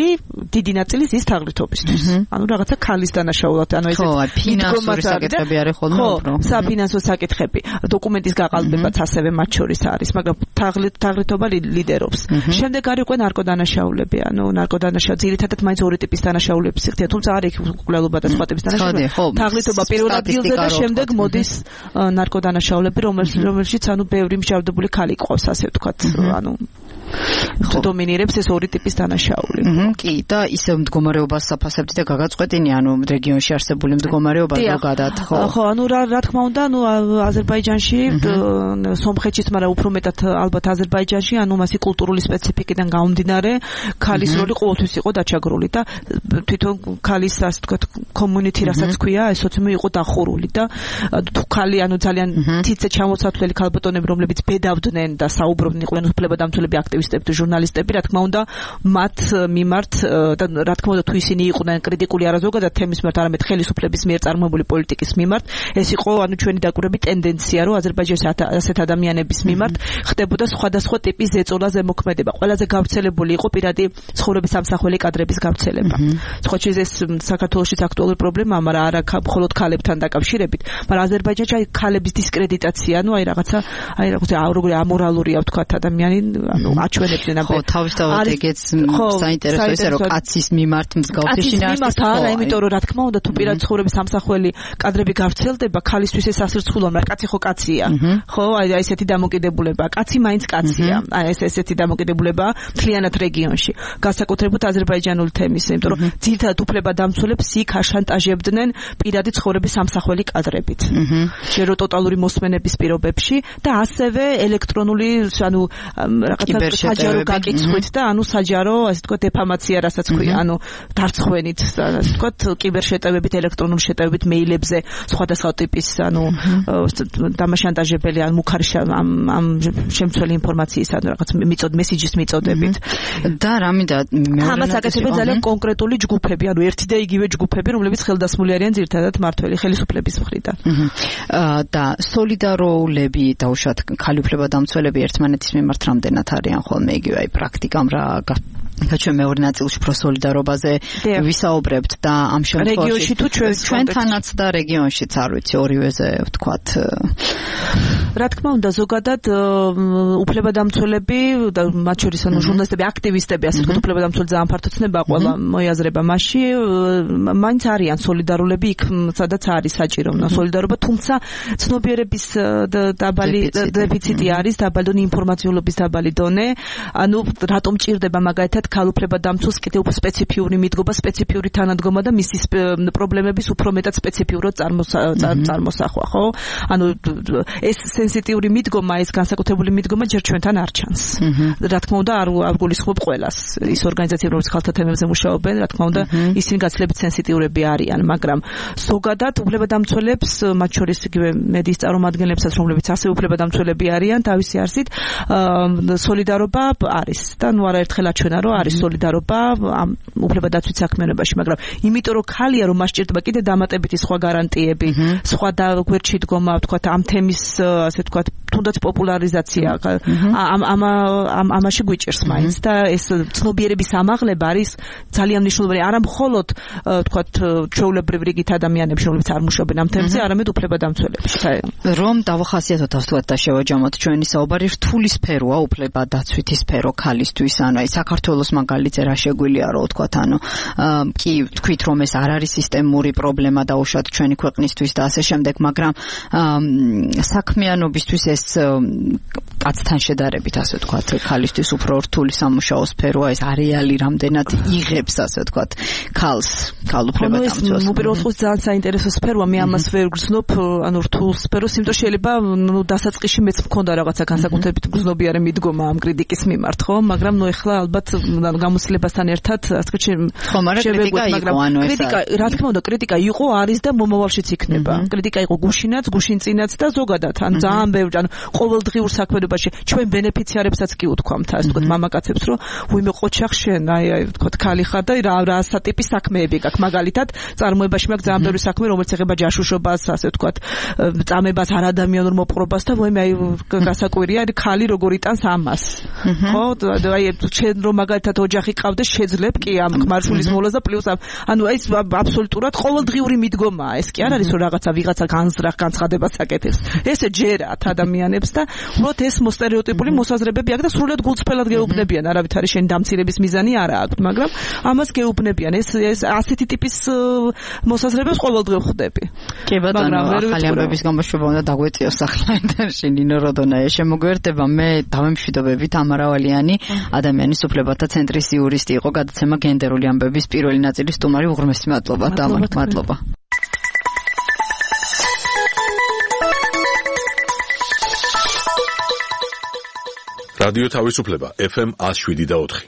ნაწილი ის თაღლითობისთვის. ანუ რაღაცა ქალის დანაშაულად, ანუ ესეთ
ფინანსური საკითხები არის ხოლმე უფრო.
საფინანსო საკითხები, დოკუმენტის გაყალბებაც ასევე მათ შორის არის, მაგრამ თაღლითობა ლიდერობს. შემდეგ არის უკვე ნარკოდანაშაულები, ანუ ნარკოდანაშაულები ძირითადად მაინც ორი ტიპის დანაშაულების იხდიან, თუმცა არის უკვლელობა და სხვა ტიპის დანაშაულები. თაღლითობა პირველ ადგილზე და შემდეგ მოდის ნარკოდანაშაულები, რომელშიც ანუ ბევრი მსჯავრდებული ქალი ყავს, ასე ვთქვათ, ანუ დომინირებს ეს ორი ტიპის დანაშაული.
კი, და ისევ მდგომარეობას საფასებთ და გაგაწყვეტინი, ანუ რეგიონში არსებული მდგომარეობა ზოგადად, ხო?
ხო, ანუ რა თქმა უნდა, ანუ აზერბაიჯანში, სომხეთშიც, მაგრამ უფრო მეტად ალბათ აზერბაიჯანში, ანუ მასი კულტურული სპეციფიკიდან გამომდინარე, ქალის როლი ყოველთვის იყო დაჩაგრული და თვითონ ქალის, ასე ვთქვათ, community, რასაც ქვია, ესოცმე იყო დახურული და თუ ქალი, ანუ ძალიან ციცე ჩამოსათვლელი ქალბატონები, რომლებიც ბედავდნენ და საუბრობდნენ, იყვნენ უფლებადამცველები, აქტივისტები და ჟურნალისტები, რა თქმა უნდა, მათ მიმართ და რა თქმა უნდა, თუ ისინი იყვნენ კრიტიკული არა ზოგადად თემის მიმართ, არამედ ხელისუფლების მიერ წარმოებული პოლიტიკის მიმართ, ეს იყო ანუ ჩვენი დაკვირვების ტენდენცია, რომ აზერბაიჯანის ასეთ ადამიანების მიმართ ხდებოდა სხვადასხვა ტიპის ზეწოლა, ზემოქმედება. ყველაზე გავრცელებული იყო პირადი ცხოვრების სამსახველი კადრების გავრცელება. სხვა ეს საქართველოშიც აქტუალური პრობლემაა, მაგრამ არა მხოლოდ ქალებთან დაკავშირებით, მაგრამ აზერბაიჯანში ქალების დისკრედიტაცია, ანუ აი რაღაცა როგორი ამორალურია ვთქვათ ადამიანი, ანუ აჩვენებდნენ
ხო, თავისთავად ეგეც საინტერესო ისე რომ კაცის მიმართ მსგავსი შინაარსის
არა, იმიტომ რომ რა თქმა უნდა თუ პირადი ცხოვრების სამსახველი კადრები გავრცელდება, ქალისთვის ეს ასრცხვილია, მაგრამ კაცი ხო კაცია. ხო, აი ესეთი დამოკიდებულება, კაცი მაინც კაცია. აი ესეთი დამოკიდებულება მთლიანად რეგიონში. განსაკუთრებულად აზერბაიჯანული თემის, იმიტომ რომ ძირითადად უფლებადამცველებს იქ აშანტაჟებდნენ პირადი ცხოვრების სამსახველი კადრებით. ჯერო ტოტალური მოსმენების პირობებში და ასევე ელექტრონული, ანუ რაღაცა საჯარო გაკიცხვით და ანუ საჯარო, ასე ვთქვათ, დეფამაცია, რასაც ქვია, ანუ დარცხვენით, ასე ვთქვათ, კიბერშეტევებით, ელექტრონული შეტევებით, მეილებზე, სხვადასხვა ტიპის, ანუ დამაშანტაჟებელი, ან მუქარი ამ შემცველი ინფორმაციის, ანუ რაღაც მესიჯის მიწოდებით.
და რამინდა
ამას აკეთებენ ძალიან კონკრეტული ჯგუფები, ანუ ერთი და იგივე ჯგუფები, რომლებიც ხელდასმული არიან ძირითადად მართველი ხელისუფლების მხრიდან.
და სოლიდარულები დაუშვათ ქალი უფლებადამცველები ერთმანეთის მიმართ რამდენად არიან ხოლმე იგივე აი პრაქტიკამ რა ჩვენ მეორე ნაწილში უფრო სოლიდარობაზე ვისაუბრებთ და ამ შემთხვევაში ჩვენთანაც და რეგიონშიც არ ვიცი ორივეზე ვთქვათ
რა თქმა უნდა ზოგადად უფლებადამცველები და მათ შორის ანუ ჟურნალისტები აქტივისტები ასე ვთქვათ უფლებადამცველი ძალიან ფართო ცნება ყველა მოიაზრება მასში მაინც არიან სოლიდარულები იქ სადაც არის საჭირო სოლიდარობა თუმცა ცნობიერების დაბალი დეფიციტი არის დაბალი დონე ინფორმაციულობის დაბალი დონე ანუ რატომ ჭირდება მაგალითად ქალუფლებადამცველს კიდევ უფრო სპეციფიური მიდგომა სპეციფიური თანადგომა და მისის პრობლემების უფრო მეტად სპეციფიურად წარმოსახვა ხო ანუ ეს სენსიტიური მიდგომა ეს განსაკუთრებული მიდგომა ჯერ ჩვენთან არ ჩანს რა თქმა უნდა არ გულისხმობ ყველას ის ორგანიზაციები რომელიც ქალთა თემებზე მუშაობენ რა თქმა უნდა ისინი გაცილებით სენსიტიურები არიან მაგრამ ზოგადად უფლებადამცველებს მათ შორის იგივე მედიის წარმომადგენლებსაც რომლებიც ასევე უფლებადამცველები არიან თავისი არსით სოლიდარობა არის და ნუ არაერთხელ აჩვენა რომ არის სოლიდარობა ამ უფლებადაცვის საქმიანობაში მაგრამ იმიტომ რომ ქალია რომ მას ჭირდება კიდე დამატებითი სხვა გარანტიები სხვა გვერდში დგომა ვთქვათ ამ თემის ასე ვთქვათ თუნდაც პოპულარიზაცია ამაში გვიჭირს მაინც და ეს ცნობიერების ამაღლება არის ძალიან მნიშვნელოვანი არა მხოლოდ ვთქვათ ჩვეულებრივ რიგით ადამიანებში რომლებიც არ მუშაობენ ამ თემზე არამედ უფლებადამცველებში
რომ დავახასიათოთ ავთქვათ და შევაჯამოთ ჩვენი საუბარი რთული სფეროა უფლებადაცვითი სფერო ქალისთვის ანუ აი საქართველოს საქართველოს მაგალითზე რა შეგვიძლია რო ვთქვათ, ანუ კი თქვით რომ ეს არ არის სისტემური პრობლემა დაუშვათ ჩვენი ქვეყნისთვის და ასე შემდეგ, მაგრამ საქმიანობისთვის ეს კაცთან შედარებით, ასე ვთქვათ, ქალისთვის უფრო რთული სამუშაო სფეროა, ეს არეალი რამდენად იღებს, ასე ვთქვათ, ქალუფლებად ამცოს.
უპირველეს ყოვლისა ძალიან საინტერესო სფეროა, მე ამას ვერ გრძნობ, ანუ რთულ სფეროს, იმიტომ შეიძლება დასაწყისში მეც მქონდა რაღაცა განსაკუთრებით გრძნობიარე მიდგომა ამ კრიტიკის მიმართ, ხო? მაგრამ ეხლა ალბათ გამოცდილებასთან ერთად, ასე
შევეგვეთ, მაგრამ
კრიტიკა, რა თქმა უნდა, კრიტიკა იყო, არის და მომავალშიც იქნება. კრიტიკა იყო გუშინაც, გუშინწინაც და ზოგადად, ანუ ძალიან ბევრი, ანუ ყოველდღიურ საქმიანობაში ჩვენ ბენეფიციარებსაც კი უთქვამთ, ასე ვთქვათ, მამაკაცებს, რომ ვინმე ყოჩახ შენ, აი ვთქვათ, ქალი ხარ და რა ტიპის საქმეები გაქვს, მაგალითად, წარმოებაში მაქვს ძალიან ბევრი საქმე, რომელიც ეხება ჯაშუშობას, ასე ვთქვათ, წამებას, არადამიანურ მოპყრობას და ვაიმე, აი გასაკვირია, ქალი როგორ იტანს ამას. ხო? აი შენ რომ მაგალითად ოჯახი ყავდეს, შეძლებ კი ამ ხმარშულის მოლას და პლუს ანუ ეს აბსოლუტურად ყოველდღიური მიდგომაა. ეს კი არ არის რომ ვიღაცა განზრახ განცხადებას აკეთებს. ესე ჯერათ ადამიანებს და უბრალოდ ეს მოსტერეოტიპული მოსაზრებები აქვს და სრულად გულწრფელად გეუბნებიან, არავით არის შენ დამცირების მიზანი არა აქვს, მაგრამ ამას გეუბნებიან. ეს ასეთი ტიპის მოსაზრებებს ყოველდღე ვხვდები.
კი ბატონო, ახალი ამბების გამოშვება უნდა დაგვეწიოს ახლა ინტერში ნინო როდონაია შემოგვერდება. მე დავემშვიდობები თამარა ვალიანი, ადამიანის უფლებათა ცენტრის იურისტი იყო, გადაცემა გენდერული ამბების პირველი ნაწილის სტუმარი. უღრმესი მადლობა. მადლობა.
რადიო თავისუფლება FM 107.4.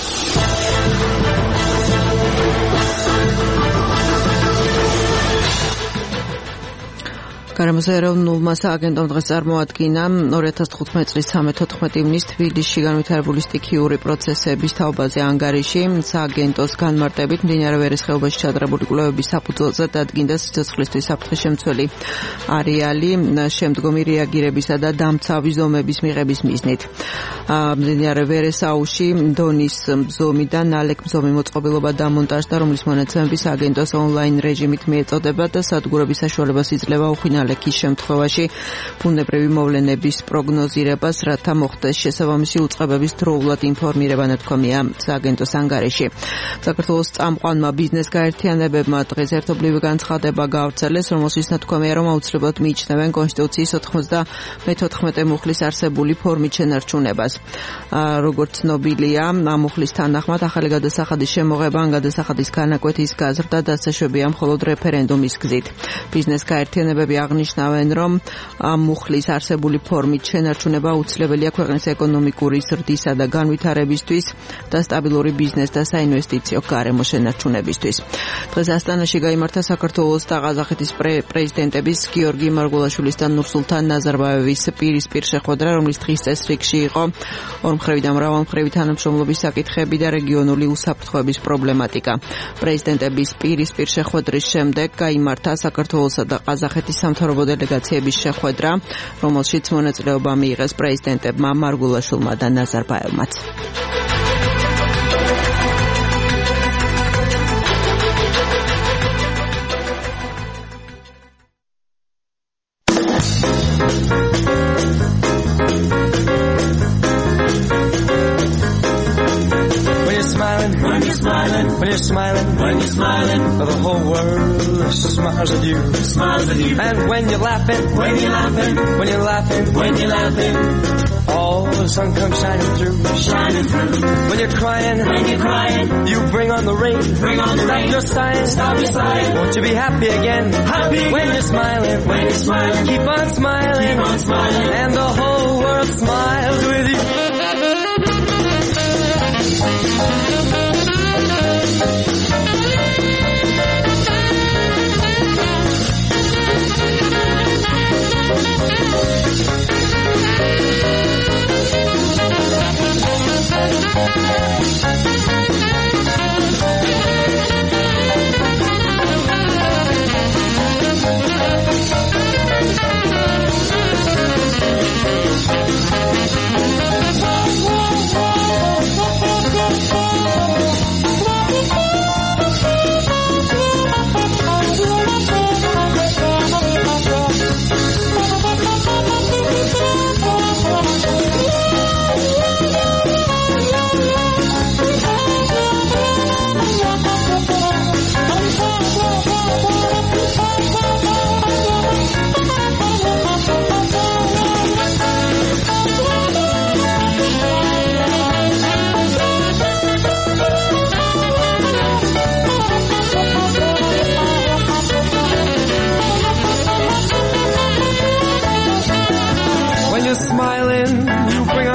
გარემოს ეროვნულმა სააგენტომ დღეს წარმოადგინა 2015 წლის 13-14 ივნისს თბილისში განვითარებული სტიქიური პროცესების თაობაზე ანგარიში. სააგენტოს განმარტებით მდინარე ვერის ხეობაში ჩადრებული კვლევების საფუძველზე დადგინდა სიცოცხლისთვის საფრთხე-შემცველი არეალი შემდგომი რეაგირებისა და დამცავი ზომების მიღების მიზნით. მდინარე ვერეს აუზში დონის ზომი და ნალექ-მზომი მოწყობილობა დამონტაჟდა, რომლის მონაცემები სააგენტოს ონლაინ რეჟიმით მიეწოდება და სადგურების საშუალებას იძლევა უხინალექის შემთხვევაში ბუნებრივი მოვლენების პროგნოზირებას, რათა მოხდეს შესაბამისი უწყებების დროულად ინფორმირება, ნათქვამია სააგენტოს ანგარიში. საქართველოს წამყვანმა ბიზნეს გაერთიანებებმა დღეს ერთობლივი განცხადება გაავრცელეს, რომელშიც ნათქვამია, რომ აუცილებლად მიიჩნევენ კონსტიტუციის 94 მუხლის არსებული ფორმით შენარჩუნებას. როგორც ცნობილია, ამ მუხლის თანახმად ახალი გადასახადის შემოღება ან გადასახადის განაკვეთის გაზრდა დასაშვებია მხოლოდ რეფერენდუმის გზით. ბიზნეს გაერთიანებები აღნიშნავენ, რომ ამ მუხლის არსებული ფორმით შენარჩუნება აუცილებელია ქვეყნის ეკონომიკური ზრდისა და განვითარებისთვის და სტაბილური ბიზნეს და საინვესტიციო გარემოს შენარჩუნებისთვის. დღეს ასტანაში გაიმართა საქართველოს და ყაზახეთის პრეზიდენტების გიორგი მარგულაშვილის და ნურსულთან ნაზარბაევის პირისპირ შეხვედრა, რომლის დღის წესრიგში იყო ორმხრივი და მრავალმხრივი თანამშრომლობის საკითხები და რეგიონული უსაფრთხოების პრობლემატიკა. პრეზიდენტების პირისპირ შეხვედრის შემდეგ გაიმართა საქართველოსა და ყაზახეთის სამთავრობო დელეგაციების შეხვედრა, რომელშიც მონაწილეობა მიიღეს პრეზიდენტებმა მარგულაშვილმა და ნაზარბაევმაც.
When you're smiling, the whole world smiles at you. And when you're laughing, all the sun comes shining through. When you're crying, you bring on the rain. Stop your sighing, won't you be happy again? When you're smiling, keep on smiling, and the whole world smiles with you.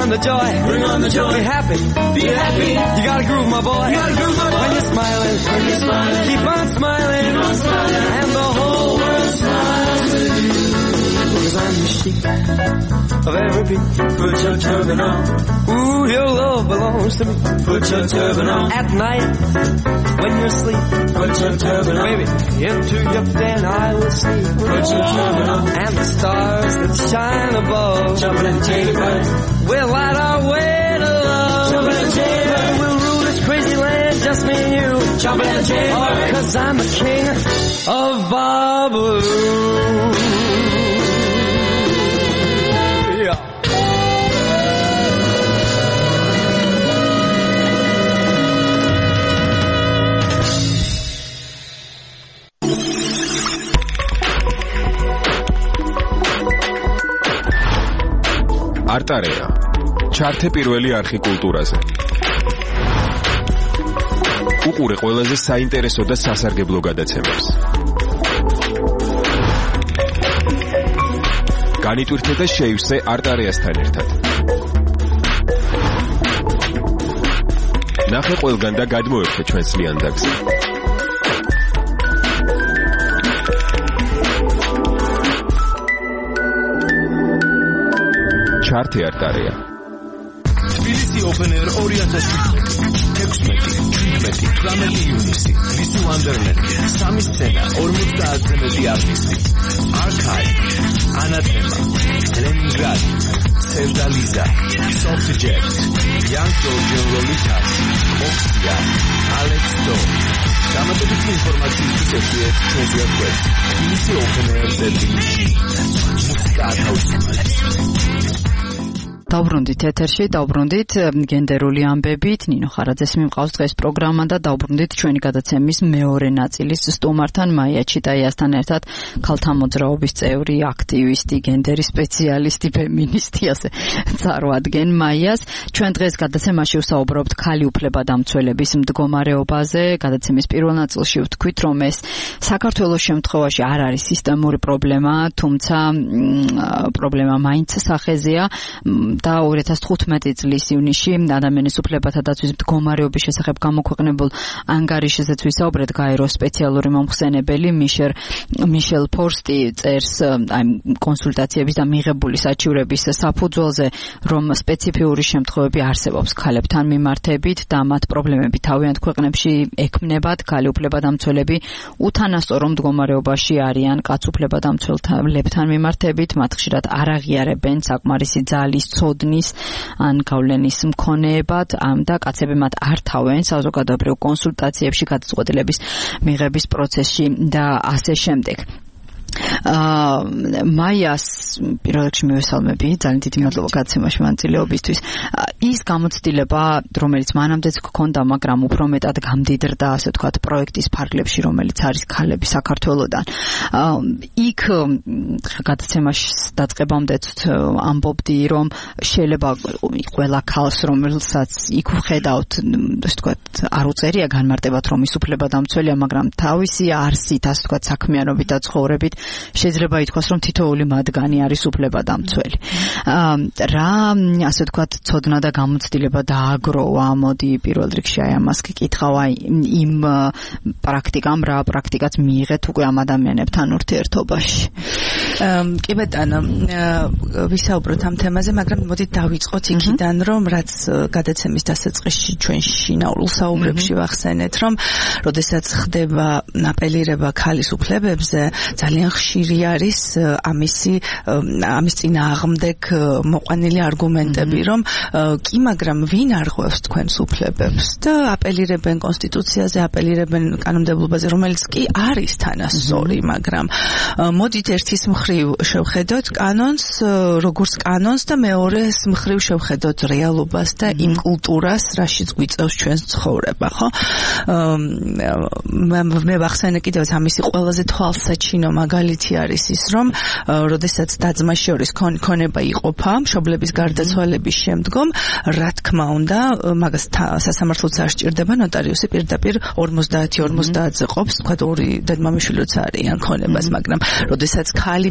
on the joy. Bring on the joy. Be happy. Be happy. You gotta groove, my boy. You gotta groove, my boy. When you're smiling. When you're smiling. Keep on smiling. Keep on smiling. And the whole world smiles with you. Cause I'm the sheep of every beat. Put your turban on. Ooh, your love belongs to me. Put your turban on. At night, when you're asleep. Put your turban on. Baby, into your den I will sleep. Put your turban on. And the stars that shine above. Jumping and jaded. We'll light our way to love. Jumping and jaded. We'll rule this crazy land, just me and you. Jumping and jaded. Oh, cause I'm the king of Babalu.
არტარეა ჩართე პირველი არხი კულტურაზე. უყურე ყველაზე საინტერესო და სასარგებლო გადაცემებს. განიტვირთე და შეივსე არტარეასთან ერთად. ნახე ყველგან და გადმოერთე ჩვენს ლიანდაგზე. ჩართე არტარეა.
თბილისი Open Air 2017 ივნისი ლისი ვანდერლენდი სამი სცენა 50-ზე მეტი არტისტი არქაი ანათემა ლენინგრადი სევდალიზა soft jazz young georgian lolitas ოქსია ალექს დო დამატებითი ინფორმაციისთვის ეშვიეთ ჩვენს ვებგვერდს თბილისი Open Air-ზე მუსიკა თავისუფლად
დავბრუნდით ეთერში, დავბრუნდით გენდერული ამბებით, ნინო ხარაძეს მიმყავს დღეს პროგრამა და დავბრუნდით ჩვენი გადაცემის მეორე ნაწილის სტუმართან მაია ჩიტაიასთან ერთად, ქალთა მოძრაობის წევრი, აქტივისტი, გენდერის სპეციალისტი, ფემინისტი, ასე წარვადგენ მაიას. ჩვენ დღეს გადაცემაში ვსაუბრობთ ქალი უფლებადამცველების მდგომარეობაზე. გადაცემის პირველ ნაწილში ვთქვით, რომ ეს საქართველოს შემთხვევაში არ არის სისტემური პრობლემა, თუმცა პრობლემა მაინც სახეზეა. და 2015 წლის ივნისში ადამიანის უფლებათა დაცვის მდგომარეობის შესახებ გამოქვეყნებულ ანგარიშზეც ვისაუბრეთ გაეროს სპეციალური მომხსენებელი მიშელ ფორსტი წერს კონსულტაციების და მიღებული საჩივრების საფუძველზე, რომ სპეციფიური შემთხვევები არსებობს ქალებთან მიმართებით და მათ პრობლემები თავიანთ ქვეყნებში ექმნებათ. ქალი უფლებადამცველები უთანასწორო მდგომარეობაში არიან კაც უფლებადამცველებთან მიმართებით, მათ ხშირად არ აღიარებენ საკმარისი ძალის ცოდნის ან გავლენის მქონეებად და კაცები მათ არ თავენ საზოგადოებრივ კონსულტაციებში გადაწყვეტილების მიღების პროცესში და ასე შემდეგ. მაიას პირველ რიგში მივესალმები, ძალიან დიდი მადლობა გადაცემაში მონაწილეობისთვის. ის გამოცდილება, რომელიც მანამდეც გქონდა, მაგრამ უფრო მეტად გამდიდრდა, ასე ვთქვათ, პროექტის ფარგლებში, რომელიც არის ქალები საქართველოდან. იქ გადაცემაში დაწყებამდეც ამბობდი, რომ შეიძლება ყველა ქალს, რომელსაც იქ ვხედავთ, ასე ვთქვათ, არ უწერია განმარტებად, რომ ის უფლებადამცველია, მაგრამ თავისი არსით, ასე ვთქვათ, საქმიანობით და ცხოვრებით შეიძლება ითქვას, რომ თითოეული მათგანი არის უფლებადამცველი. რა, ასე ვთქვათ, ცოდნა და გამოცდილება დააგროვა, მოდი პირველ რიგში აი ამას გიკითხავ, აი იმ პრაქტიკამ, რა პრაქტიკაც მიიღეთ უკვე ამ ადამიანებთან ურთიერთობაში.
კი ბატონო, ვისაუბროთ ამ თემაზე, მაგრამ მოდით დავიწყოთ იქიდან, რომ რაც გადაცემის დასაწყისში ჩვენ შინაურულ საუბრებში ვახსენეთ, რომ როდესაც ხდება აპელირება ქალის უფლებებზე, ძალიან ხშირი არის ამის წინააღმდეგ მოყვანილი არგუმენტები, რომ კი, მაგრამ ვინ არღვევს თქვენს უფლებებს და აპელირებენ კონსტიტუციაზე, აპელირებენ კანონმდებლობაზე, რომელიც კი არის თანასწორი, მაგრამ მოდით ერთის მხრივ შევხედოთ კანონს, როგორც კანონს და მეორეს მხრივ შევხედოთ რეალობას და იმ კულტურას, რაშიც გვიწევს ჩვენს ცხოვრება, ხო? მე ვახსენე კიდევ ამისი ყველაზე თვალსაჩინო მაგალითი არის ის, რომ როდესაც და-ძმას შორის ქონება იყოფა მშობლების გარდაცვალების შემდგომ, რა თქმა უნდა, მაგას სასამართლოც არ სჭირდება, ნოტარიუსი პირდაპირ 50-50-ზე ყოფს, თქვა ორი დედმამიშვილი როცა არიან ქონებას, მაგრამ როდესაც ქალი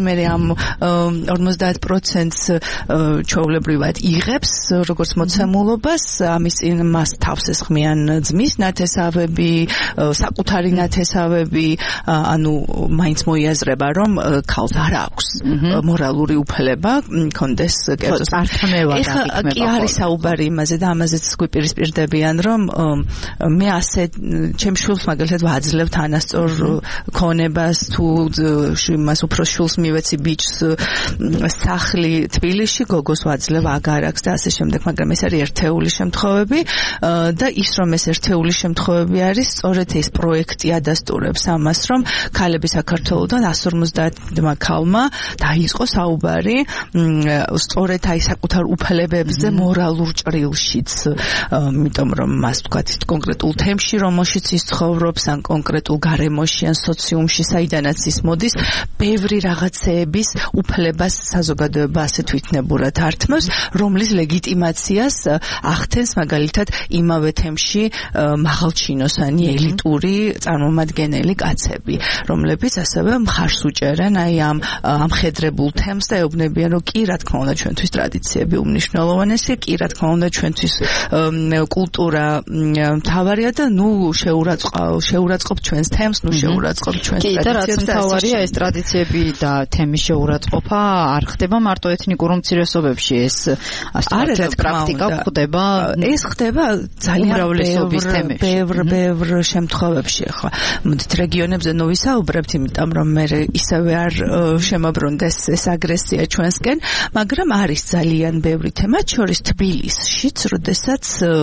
მე ამ 50%-ს ჩვეულებრივად იღებს როგორც მოცემულობას, ამის წინ მას თავს ესხმიან ძმის ნათესავები, საკუთარი ნათესავები, ანუ მაინც მოიაზრება, რომ ქალს არ აქვს მორალური უფლება კონდეს კერძო
წართმევად
აღიქმება. კი არის საუბარი იმაზე და ამაზეც გვიპირისპირდებიან, რომ მე ასე ჩემ შვილს მაგალითად ვაძლევთ ანასწორ ქონებას თუ მას უფროს შვილს მივეცი ბიჭს სახლი თბილისში, გოგოს ვაძლევ აგარაკს და ასე შემდეგ, მაგრამ ეს არის ერთეული შემთხვევები და ის რომ ეს ერთეული შემთხვევები არის, სწორედ ეს პროექტი ადასტურებს ამას, რომ ქალები საქართველოდან 150-მა ქალმა დაიწყო საუბარი სწორედ აი საკუთარ უფლებებზე მორალურ ჭრილშიც, იმიტომ რომ მას ვთქვათ კონკრეტულ თემში, რომელშიც ის ცხოვრობს, ან კონკრეტულ გარემოში, ან სოციუმში, საიდანაც ის მოდის, ბევრი რაღაცეების უფლებას საზოგადოება ასე თვითნებურად ართმევს, რომლის ლეგიტიმაციას ახდენს მაგალითად იმავე თემში მაღალჩინოსანი ელიტური წარმომადგენელი კაცები, რომლებიც ასევე მხარს უჭერენ აი ამ ამხედრებულ თემს და ეუბნებიან, რომ კი, რა თქმა უნდა, ჩვენთვის ტრადიციები უმნიშვნელოვანესია, კი, რა თქმა უნდა, ჩვენთვის კულტურა მთავარია და ნუ შეურაცხყოფ ჩვენს თემს, ნუ შეურაცხყოფ ჩვენს ტრადიციებს. კი, და რაც მთავარია, ეს ტრადიციები და თემის შეურაცხყოფა არ ხდება მარტო ეთნიკურ უმცირესობებში, ეს ასეთ პრაქტიკა ხდება. ეს ხდება ძალიან ბევრ შემთხვევებში. ახლა მოდით რეგიონებზე ნუ ვისაუბრებთ, იმიტომ რომ მე ისევე არ შემოbrunდეს ეს აგრესია ჩვენსკენ, მაგრამ არის ძალიან ბევრი თემა, შორის თბილისშიც, როდესაც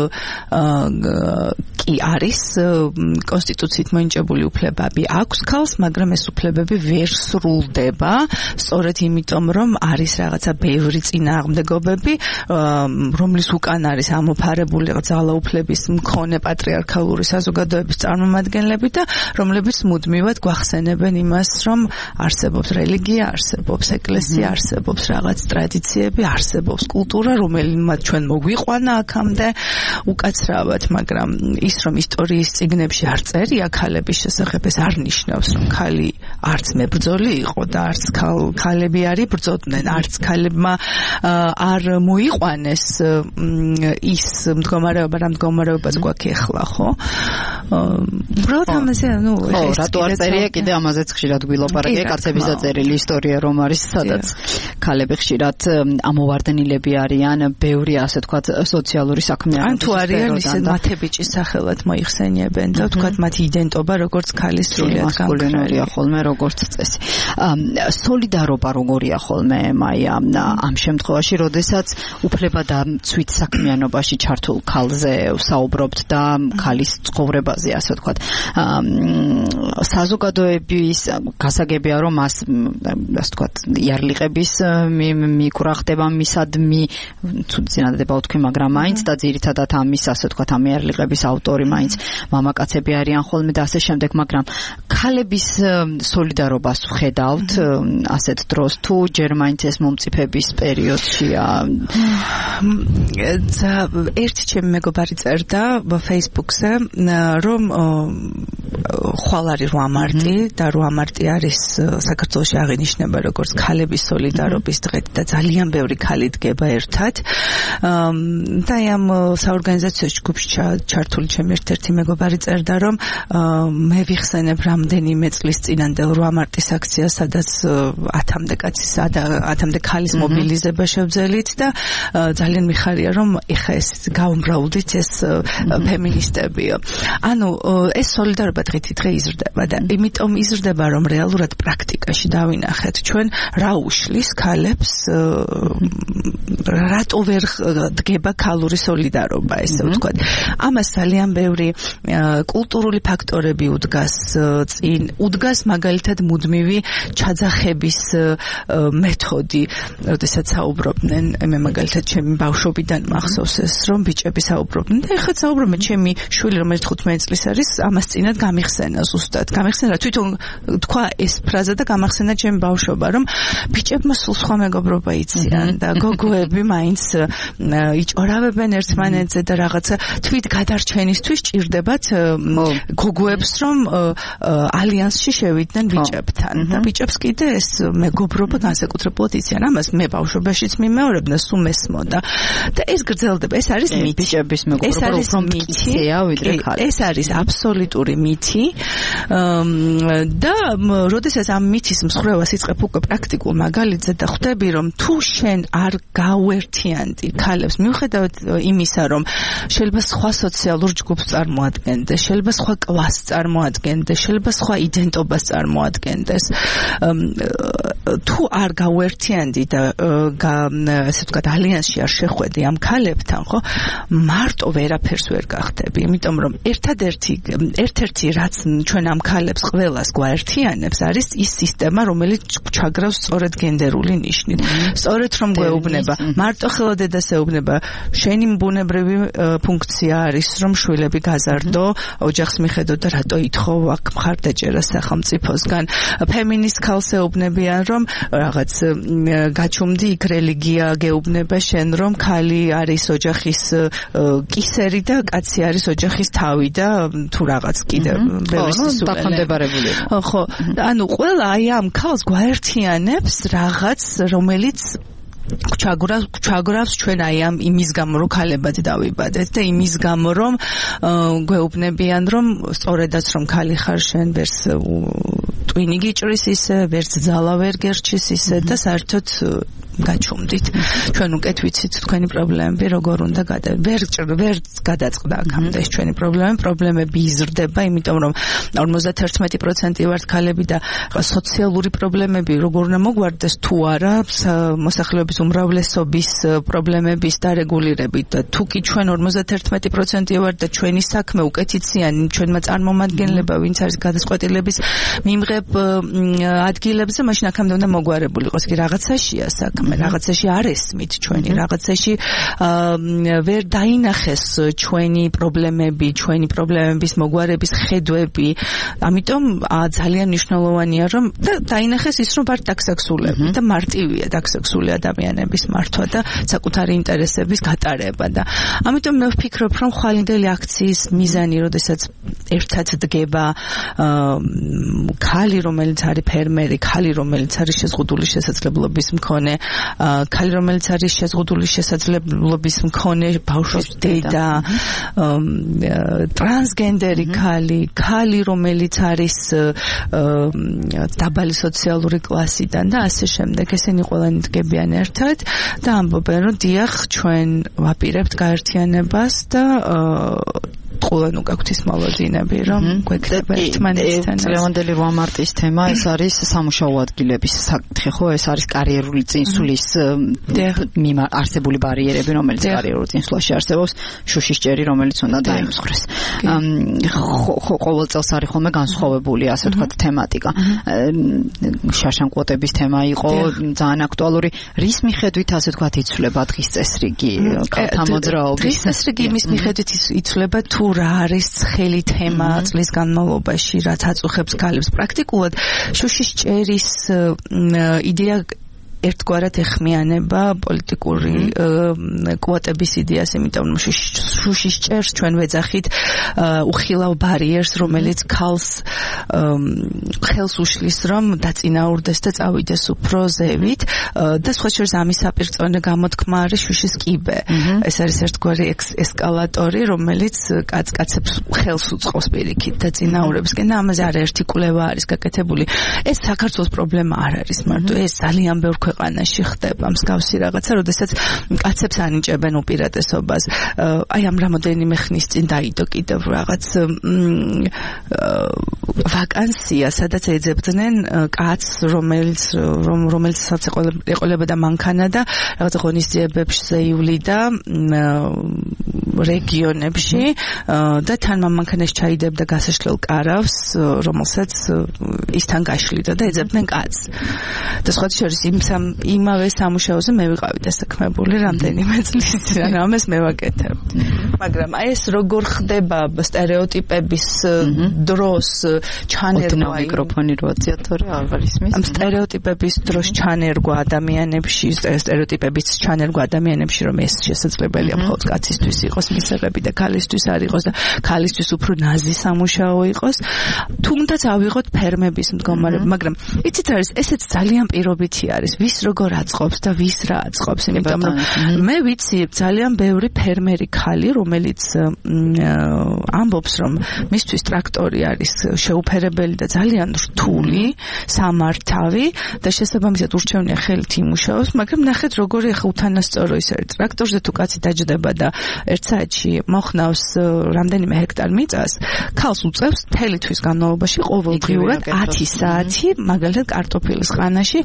კი არის კონსტიტუციით მოინჭებული უფლებები აქვს ქალს, მაგრამ ეს უფლებები ვერ სრულდება, სწორედ იმიტომ რომ არის რაღაცა ბევრი წინააღმდეგობები, რომლის უკან არის ამოფარებული ძალაუფლების მქონე პატრიარქალური საზოგადოების წარმომადგენლები და რომლებიც მუდმივად გვახსენებენ იმას, რომ არსებობს რელიგია, არსებობს ეკლესია, არსებობს რაღაც ტრადიციები, არსებობს კულტურა, რომელიმაც ჩვენ მოგვიყვანა აქამდე უკაცრავად, მაგრამ ის რომ ისტორიის წიგნებში არ წერია ქალების შესახებ, ეს არ ნიშნავს, რომ ქალი არც მებრძოლი იყო და არც ქალები არ იბრძოდნენ, არც ქალებმა არ მოიყვანეს ის მდგომარეობა, რა მდგომარეობაც გვაქვს ახლა, ხო? უბრალოდ ამაზე,
რატო არ წერია, კიდე ამაზეც ხშირად გვილაპარაკია, კაცების დაწერილი ისტორია რომ არის, სადაც ქალები ხშირად ამოვარდნილები არიან, ბევრი ასე თქვათ სოციალური საქმიანობის
ან თუ არიან ისე მათებიჭის სახელად მოიხსენიებენ და თქვათ მათი იდენტობა როგორც ქალის სრულიად
მასკულინურია ხოლმე როგორც წესი. სოლიდარობა როგორია ხოლმე მაია ამ შემთხვევაში, როდესაც უფლება და ცვით საქმიანობაში ჩართულ ქალზე ვსაუბრობთ და ქალის ცხოვრებაზე, ასე ვთქვათ. საზოგადოების გასაგებია, რომ მას, ასე ვთქვათ, იარლიყების მიკვრა ხდება მისადმი, ძინადება ვთქვი, მაგრამ მაინც და ძირითადად ამის, ასე ვთქვათ, ამ იარლიყების ავტორი მაინც მამაკაცები არიან ხოლმე და ასე შემდეგ, მაგრამ ქალების სოლიდარობას ვხედავთ ასეთ დროს თუ ჯერ მაინც ეს მომწიფების პერიოდშია.
ერთი ჩემი მეგობარი წერდა Facebook-ზე, რომ ხვალ არის 8 მარტი და 8 მარტი არის საქართველოში აღინიშნება როგორც ქალების სოლიდარობის დღე და ძალიან ბევრი ქალი დგება ერთად. და ამ საორგანიზაციო ჯგუფში ჩართული ჩემი ერთ-ერთი მეგობარი წერდა, რომ მე ვიხსენებ რამდენიმე წლის წინანდ 8 მარტის აქციას, სადაც 1000-მდე ქალის მობილიზება შევძელით და ძალიან მიხარია, რომ ეხა ეს გაუმრავლდით ეს ფემინისტებიო. ანუ ეს სოლიდარობა დღე იზრდება და იმიტომ იზრდება, რომ რეალურად პრაქტიკაში დავინახეთ ჩვენ რა უშლის ქალებს, რატო ვერ დგება ქალური სოლიდარობა, ესე ვთქვათ. ამას ძალიან ბევრი კულტურული ფაქტორები უდგას მაგალითად მუდმივი ჩაძახების მეთოდი, როდესაც საუბრობდნენ, მე მაგალითად ჩემი ბავშვობიდან მახსოვს ეს, რომ ბიჭები საუბრობდნენ და ეხლა საუბრობენ, ჩემი შვილი რომელიც 15 წლის არის ამას წინათ გამიხსენა ზუსტად. გამიხსენა თვითონ თქვა ეს ფრაზა და გამახსენა ჩემი ბავშვობა, რომ ბიჭებმა სულ სხვა მეგობრობა იციან და გოგოები მაინც იჭორავებენ ერთმანეთზე და რაღაცა თვით გადარჩენისთვის ჭირდებათ გოგოებს, რომ ალიანსში შევიდნენ ბიჭებთან და ბიჭებს კიდე ეს მეგობრობა განსაკუთრებულად იციან. ამას მე ბავშვობაშიც მიმეორებდა, სულ მესმოდა და ეს გრძელდება. ეს არის მითი. ბიჭების მეგობრობა უფრო მითია ვიდრე ქალი. ეს არის აბსოლუტური მითი და როდესაც ამ მითის მსხრევას იწყებ უკვე პრაქტიკულ მაგალითზე და ხვდები, რომ თუ შენ არ გავერთიანდი ქალებს, მიუხედავად იმისა, რომ შეიძლება სხვა სოციალურ ჯგუფს წარმოადგენდეს, შეიძლება სხვა კლასს წარმოადგენდეს, შეიძლება სხვა იდენტობას წარმოადგენდეს. თუ არ გავერთიანდი და ასე ვთქვათ, ალიანსში არ შეხვედი ამ ქალებთან, ხო, მარტო ვერაფერს ვერ გახდები, იმიტომ რომ ერთ-ერთი რაც ჩვენ ამ ქალებს ყველას გვაერთიანებს, არის ის სისტემა, რომელიც ჩაგრავს სწორედ გენდერული ნიშნით. სწორედ რომ გვეუბნება, მარტო ხელადედას ეუბნება, შენი ბუნებრივი ფუნქცია არის, რომ შვილები გაზარდო, ოჯახს მიხედო და რატო ითხოვ აქ მხარდაჭერა სახელმწიფოსგან. ფემინისტ ქალს ეუბნებიან, რომ რაღაც გაჩუმდი იქ რელიგია გეუბნება შენ, რომ ქალი არის ოჯახის კისერი და კაცი არის ოჯახის თავი და თუ რაღაც კიდე დაქვემდებარებული. ხო, ანუ ყველა აი ამ ქალს გვაერთიანებს რაღაც, რომელიც ჩაგვრავს ჩვენ აი ამ იმის გამო, რომ ქალებად დავიბადეთ და იმის გამო, რომ გვეუბნებიან, რომ სწორედაც რომ ქალი ხარ შენ ვერც ტვინი გიჭრის ისე, ვერც ძალა ვერ გერჩის ისე და საერთოდ გაჩუმდით. ჩვენ უკეთ ვიცით თქვენი პრობლემები როგორ უნდა ვერ გადაწყდა აქამდე ეს ჩვენი პრობლემები იზრდება, იმიტომ რომ 51% ვართ ქალები და სოციალური პრობლემები როგორ უნდა მოგვარდეს თუ არა მოსახლეობის უმრავლესობის პრობლემების დარეგულირებით და თუ კი ჩვენ 51% ვართ და ჩვენი საქმე უკეთიციანი, ჩვენმა წარმომადგენლება, ვინც არის გადაწყვეტილების მიმღებ ადგილებზე, მაშინ აქამდე უნდა მოგვარებული იყოს. კი რაღაცაშია საქმე, რაღაცაში არ ესმით ჩვენი, რაღაცაში ვერ დაინახეს ჩვენი პრობლემების მოგვარების ხედვები. ამიტომ ძალიან მნიშვნელოვანია, რომ დაინახეს ის, რომ ვართ დაქსაქსულები და მარტივია დაქსაქსული ადამიანების მართვა და საკუთარი ინტერესების გატარება და ამიტომ მე ვფიქრობ, რომ ხვალინდელი აქციის მიზანი, როდესაც ერთად დგება ქალი, რომელიც არის ფერმერი, ქალი, რომელიც არის შეზღუდული შესაძლებლობის მქონე, ქალი, რომელიც არის შეზღუდული შესაძლებლობის მქონე ბავშვის დედა, ტრანსგენდერი ქალი, რომელიც არის დაბალი სოციალური კლასიდან და ასე შემდეგ. ესენი ყველანი დგებიან ერთად და ამბობენ, რომ დიახ, ჩვენ ვაპირებთ გაერთიანებას და ყველანუ გაქვთ ის მოლოდინები, რომ გვექნება ერთმანეთთან.
წლევანდელი 8 მარტის თემა ეს არის სამუშაო ადგილების საკითხი, ხო? ეს არის კარიერული წინსვლის არსებული ბარიერები, რომელიც კარიერულ წინსვლაში არსებობს, შუშის ჭერი, რომელიც უნდა დაიმსხვრეს. ყოველ წელს არის ხოლმე განსხვავებული, ასე ვთქვათ, თემატიკა. შარშან კვოტების თემა იყო ძალიან აქტუალური. რის მიხედვით, ასე ვთქვათ, იცვლება დღის წესრიგი ქალთა მოძრაობის?
დღის წესრიგი იმის მიხედვით იცვლება თუ რა არის ცხელი თემა წლის განმავლობაში, რაც აწუხებს ქალებს. პრაქტიკულად შუშის ჭერის იდეა ერთგვარად ეხმიანება პოლიტიკური კვოტების იდეას, იმიტომ რომ შუშის ჭერს ჩვენ ვეძახით უხილავ ბარიერს, რომელიც ქალს ხელს უშლის, რომ დაწინაურდეს და წავიდეს უფრო ზევით და სხვა შორის ამის საპირწონე გამოთქმა არის შუშის კიბე. ეს არის ერთგვარი ესკალატორი, რომელიც კაცებს ხელს უწყობს პირიქით დაწინაურებისკენ და ამაზე არაერთი კვლევა არის გაკეთებული. ეს საქართველოს პრობლემა არ არის მარტო, ეს ძალიან ბევრ ქვეყანაში ხდება მსგავსი რაღაცა, როდესაც კაცებს ანიჭებენ უპირატესობას. აი ამ რამოდენიმე ხნის წინ დაიდო კიდევ რაღაც ვაკანსია, სადაც ეძებდნენ კაცს, რომელსაც ეყოლებოდა მანქანა და რაღაცა ღონისძიებებზე ივლიდა რეგიონებში და თან მანქანაში ჩაიდებდა გასაშლელ კარავს, რომელსაც ისთან გაშლიდა და ეძებდნენ კაცს. და სხვა შორის იმ სამ იმავე სამუშაოზე მე ვიყავი დასაქმებული რამდენიმე წლის წინ, ამას მე ვაკეთებდი. მაგრამ აი ეს როგორ ხდება სტერეოტიპების დროს ჩანერგვა
მიკროფონი როაძია თორე აღარ ისმის.
ამ სტერეოტიპების დროს ჩანერგვა ადამიანებში, სტერეოტიპების ჩანერგვა ადამიანებში, რომ ეს შესაძლებელია მხოლოდ კაცისთვის იყოს მისაღები და ქალისთვის არ იყოს და ქალისთვის უფრო ნაზი სამუშაო იყოს. თუნდაც ავიღოთ ფერმების მდგომარეობა, მაგრამ იცით არის ესეც ძალიან პირობითი არის, ვის როგორ აწყობს და ვის რა აწყობს, იმიტომ რომ მე ვიცი ძალიან ბევრი ფერმერი ქალი, რომელიც ამბობს, რომ მისთვის ტრაქტორი არის შეუფერებელი და ძალიან რთული, სამართავი და შესაბამისად ურჩევნია ხელით იმუშაოს, მაგრამ ნახეთ როგორი ახლა უთანასწორო ის არის. ტრაქტორზე თუ კაცი დაჯდება და ერთ საათში მოხნავს რამდენიმე ჰექტარ მიწას, ქალს უწევს მთელი თვის განმავლობაში ყოველდღიურად 10 საათი, მაგალითად კარტოფილის ყანაში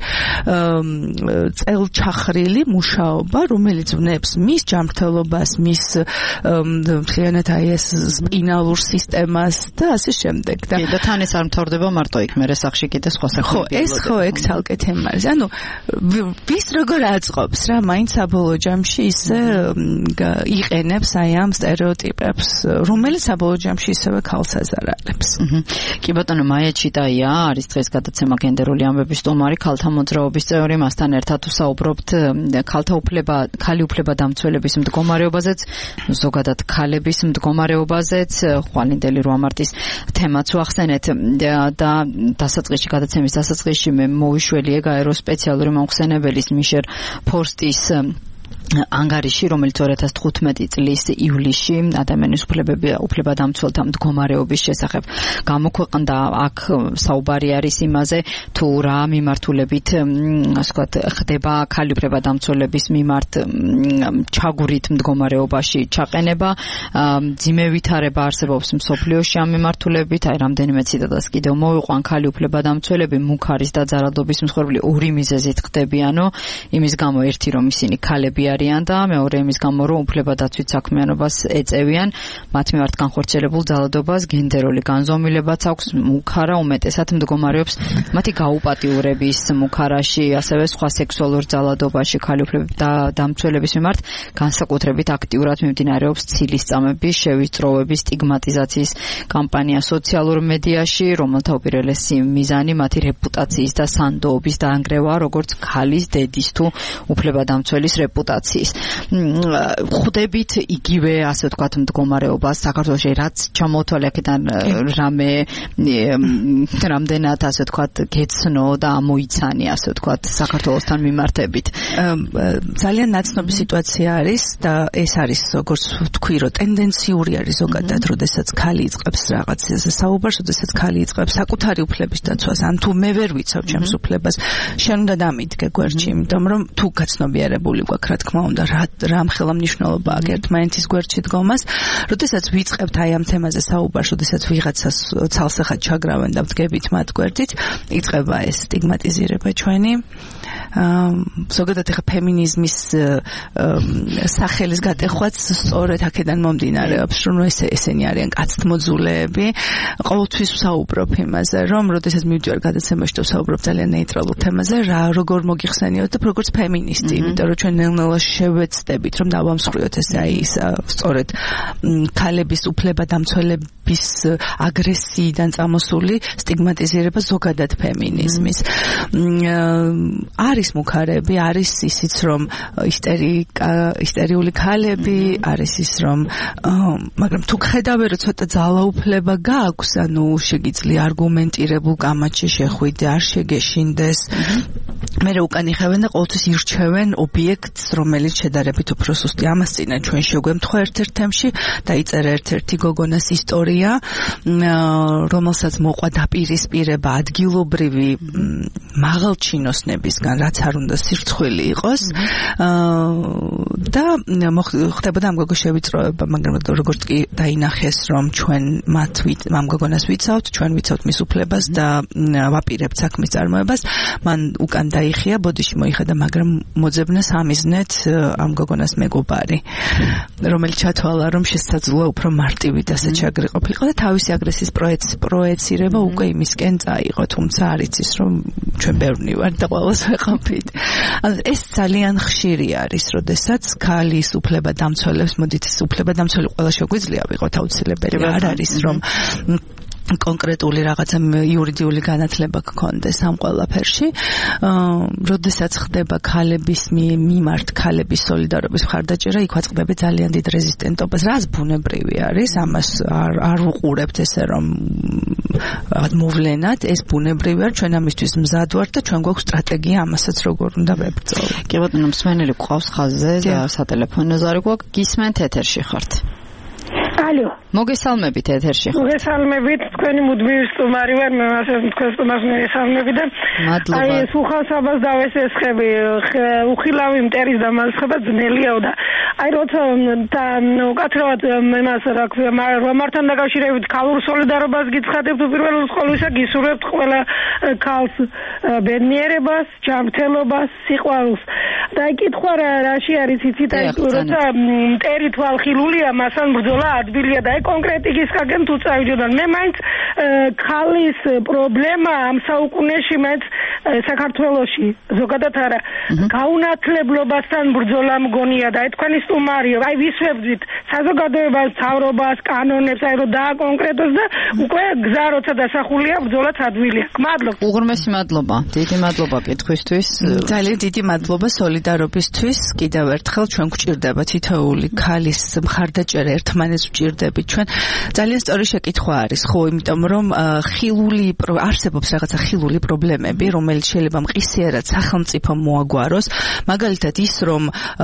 წელჩახრილი მუშაობა, რომელიც ვნებს მის ჯანმრთელობას, მის მთლიანად აი ეს სპინალურ სისტემას და ასე შემდეგ.
და თან ეს არ მთავრდება მარტო იქ, მე სახში კიდე სხვა საქმეა.
ხო, ეგ ცალკე თემა არის. ანუ ვის როგორ აწყობს რა, მაინც საბოლოო ჯამში ისე იყენებს აი ამ სტერეოტიპებს, რომელიც საბოლოო ჯამში ისევე ქალს აზარალებს.
კი ბატონო, მაია ჩიტაია არის დღეს გადაცემა გენდერული ამბების სტუმარი, ქალთა მოძრაობის წევრი, მასთან ერთად ვსაუბრობთ ქალი უფლებადამცველების მდგომარეობაზეც, ზოგადად ქალების მდგომარეობაზეც, ხვალინდელი 8 მარტის თემაც ვახსენეთ და დასაწყისში გადაცემის დასაწყისში მე მოვიშველი ეგ აერო სპეციალური მომხსენებელის მიშერ ფორსტის ანგარიში, რომელიც 2015 წლის ივლისში ადამიანის უფლებადამცველთა მდგომარეობის შესახებ გამოქვეყნდა. აქ საუბარი არის იმაზე, თუ რა მიმართულებით ასე ვთქვათ ხდება ქალი უფლებადამცველების მიმართ ჩაგვრით მდგომარეობაში ჩაყენება, ძიმე ვითარება არსებობს მსოფლიოში ამ მიმართულებით. აი რამდენიმე ციტატას კიდევ მოვიყვან. ქალი უფლებადამცველები მუქარის და ძალადობის მსხვერპლი ორი მიზეზით ხდებიანო, იმის გამო ერთი რომ ისინი ქალები არიან და მეორე იმის გამო რომ უფლებადაცვით საქმიანობას ეწევიან, მათ მიმართ განხორციელებულ ძალადობას გენდერული განზომილებაც აქვს, მუქარა უმეტესად მდგომარეობს მათი გაუპატიურების მუქარაში, ასევე სხვა სექსუალურ ძალადობაში. ქალი უფლებადამცველების მიმართ განსაკუთრებით აქტიურად მიმდინარეობს ცილისწამების, შევიწროების, სტიგმატიზაციის კამპანია სოციალურ მედიაში, რომელთა უპირველესი მიზანი მათი რეპუტაციის და სანდოობის დაანგრევა, როგორც ქალის, დედის თუ უფლებადამცველის რეპუტაციის. ხვდებით იგივე ასე ვთქვათ მდგომარეობას საქართველოში, რაც ჩამოთვალე აქედან რამდენად ასე ვთქვათ გეცნო და ამოიცანი ასე ვთქვათ საქართველოსთან მიმართებით.
ძალიან ნაცნობი სიტუაცია არის და ეს არის როგორც ვთქვი, რომ ტენდენციური არის ზოგადად, როდესაც ქალი იწყებს რაღაცაზე საუბარს, როდესაც ქალი იწყებს საკუთარი უფლების დაცვას, ან თუ მე ვერ ვიცავ ჩემს უფლებას, შენ უნდა დამიდგე გვერდში, იმიტომ რომ თუ გაცნობიერებული გვაქვს, რა თქმა უნდა, რა მხელა მნიშვნელობა აქვს ერთმანეთის გვერდში დგომას, როდესაც ვიწყებთ აი ამ თემაზე საუბარს, როდესაც ვიღაცას ცალსახად ჩაგრავენ და ვდგებით მათ გვერდით, იწყება ეს სტიგმატიზირება ჩვენი. ზოგადად ახლა ფემინიზმის სახელის გატეხვაც სწორედ აქედან მომდინარეობს, რომ ესენი არიან კაცთმოძულეები. ყოველთვის ვსაუბრობ იმაზე, რომ როდესაც მივდივარ გადაცემაში და ვსაუბრობ ძალიან ნეიტრალურ თემაზე, როგორ მოგიხსენიოთ და როგორც ფემინისტი, იმიტომ რომ ჩვენ ნელ-ნელა შევეცდებით, რომ დავამსხვრიოთ ეს აი სწორედ ქალების უფლებადამცველების აგრესიიდან წამოსული სტიგმატიზირება ზოგადად ფემინიზმის. არის მუქარები, არის ისიც რომ ისტერიული ქალები, არის ის რომ მაგრამ თუ ხედავე რომ ცოტა ძალაუფლება გააქვს, ანუ შეგიძლია არგუმენტირებულ კამათში შეხვიდე, არ შეგეშინდეს. მე უკან იხევენ და ყოველთვის ირჩევენ ობიექტს, რომელიც შედარებით უფრო სუსტი. ამას წინა ჩვენ შეგვემთხვა ერთ-ერთ თემში, დაიწერა ერთ-ერთი გოგონას ისტორია, რომელსაც მოყვა დაპირისპირება ადგილობრივი მაღალჩინოსნებისგან, რაც არ უნდა სირცხვილი იყოს. და ხდებოდა ამ გოგოს შევიწროება, მაგრამ როგორც კი დაინახეს, რომ ჩვენ ამ გოგონას ვიცავთ, ჩვენ ვიცავთ მის უფლებას და ვაპირებთ საქმის წარმოებას, მან უკან დაიხია, ბოდიში მოიხადა, მაგრამ მოძებნა სამიზნეთ ამ გოგონას მეგობარი, რომელიც ჩათვალა, რომ შესაძლოა უფრო მარტივი და საჩაგრი ყოფილიყო და თავისი აგრესიის პროეცირება უკვე იმისკენ წაიღო, თუმცა არ იცის, რომ ჩვენ ბევრნი ვართ და ყველას ვეყავით. ეს ძალიან ხშირი არის, როდესაც ქალის უფლებადამცველებს, მოდით ეს უფლებადამცველი ყველა შეგვიძლია ვიყოთ აუცილებელი, არ არის რომ კონკრეტული რაღაცა იურიდიული განათლება გქონდეს ამ ყველაფერში. როდესაც ხდება ქალების მიმართ ქალების სოლიდარობის მხარდაჭერა, იქ ვაწყდები ძალიან დიდ რეზისტენტობას, რაც ბუნებრივი არის, ამას არ უყურებთ ესე რომ რაღაც მოვლენად, ეს ბუნებრივი არის, ჩვენ ამისთვის მზად ვართ და ჩვენ გვაქვს სტრატეგია ამასაც როგორ უნდა ვებრძოლოთ.
კი ბატონო, მსმენელი გვყავს ხაზზე და სატელეფონო ზარი გვაქვს, გისმენთ ეთერში ხართ.
ალო.
მოგესალმებით ეთერში.
მოგესალმებით, თქვენი მუდმივი სტუმარი ვარ, მე თქვენ სტუმარს მოგესალმებით და
მადლობა.
აი ეს უხალსებას დავესესხები, უხილავი მტერის დამასხება ძნელიაო და აი როცა და უკაცრავად იმას რა ქვია, რომართან დაკავშირებით ქალურ სოლიდარობას გიცხადებთ უპირველეს ყოვლისა, გისურვებთ ყველა ქალს ბედნიერებას, ჯანმრთელობას, სიყვარულს. და აი კითხვა რაში არის იცით, აი როცა მტერი თვალხილულია, მასთან ბრძოლა ადვილია და აი კონკრეტი გისხაგენ თუ წავიდოდან. მე მაინც ქალის პრობლემა ამ საუკუნეში მეც საქართველოში ზოგადად არა გაუნათლებლობასთან ბრძოლა მგონია და აი თქვენი სტუმარი აი ვისვებდით საზოგადოებას, მთავრობას, კანონებს, აი რომ დააკონკრეტოს და უკვე გზა როცა დასახულია ბრძოლაც ადვილია. მადლობთ.
უღრმესი მადლობა. დიდი მადლობა კითხვისთვის.
ძალიან დიდი მადლობა სოლიდარობისთვის. კიდევ ერთხელ ჩვენ გვჭირდება თითოეული ქალის მხარდაჭერა, ერთმანეთს ვჭირდებით ჩვენ. ძალიან სწორი შეკითხვა არის, ხო, იმიტომ რომ არსებობს რაღაცა ხილული პრობლემები, რომელიც შეიძლება მყისიერად სახელმწიფო მოაგვაროს. მაგალითად ის, რომ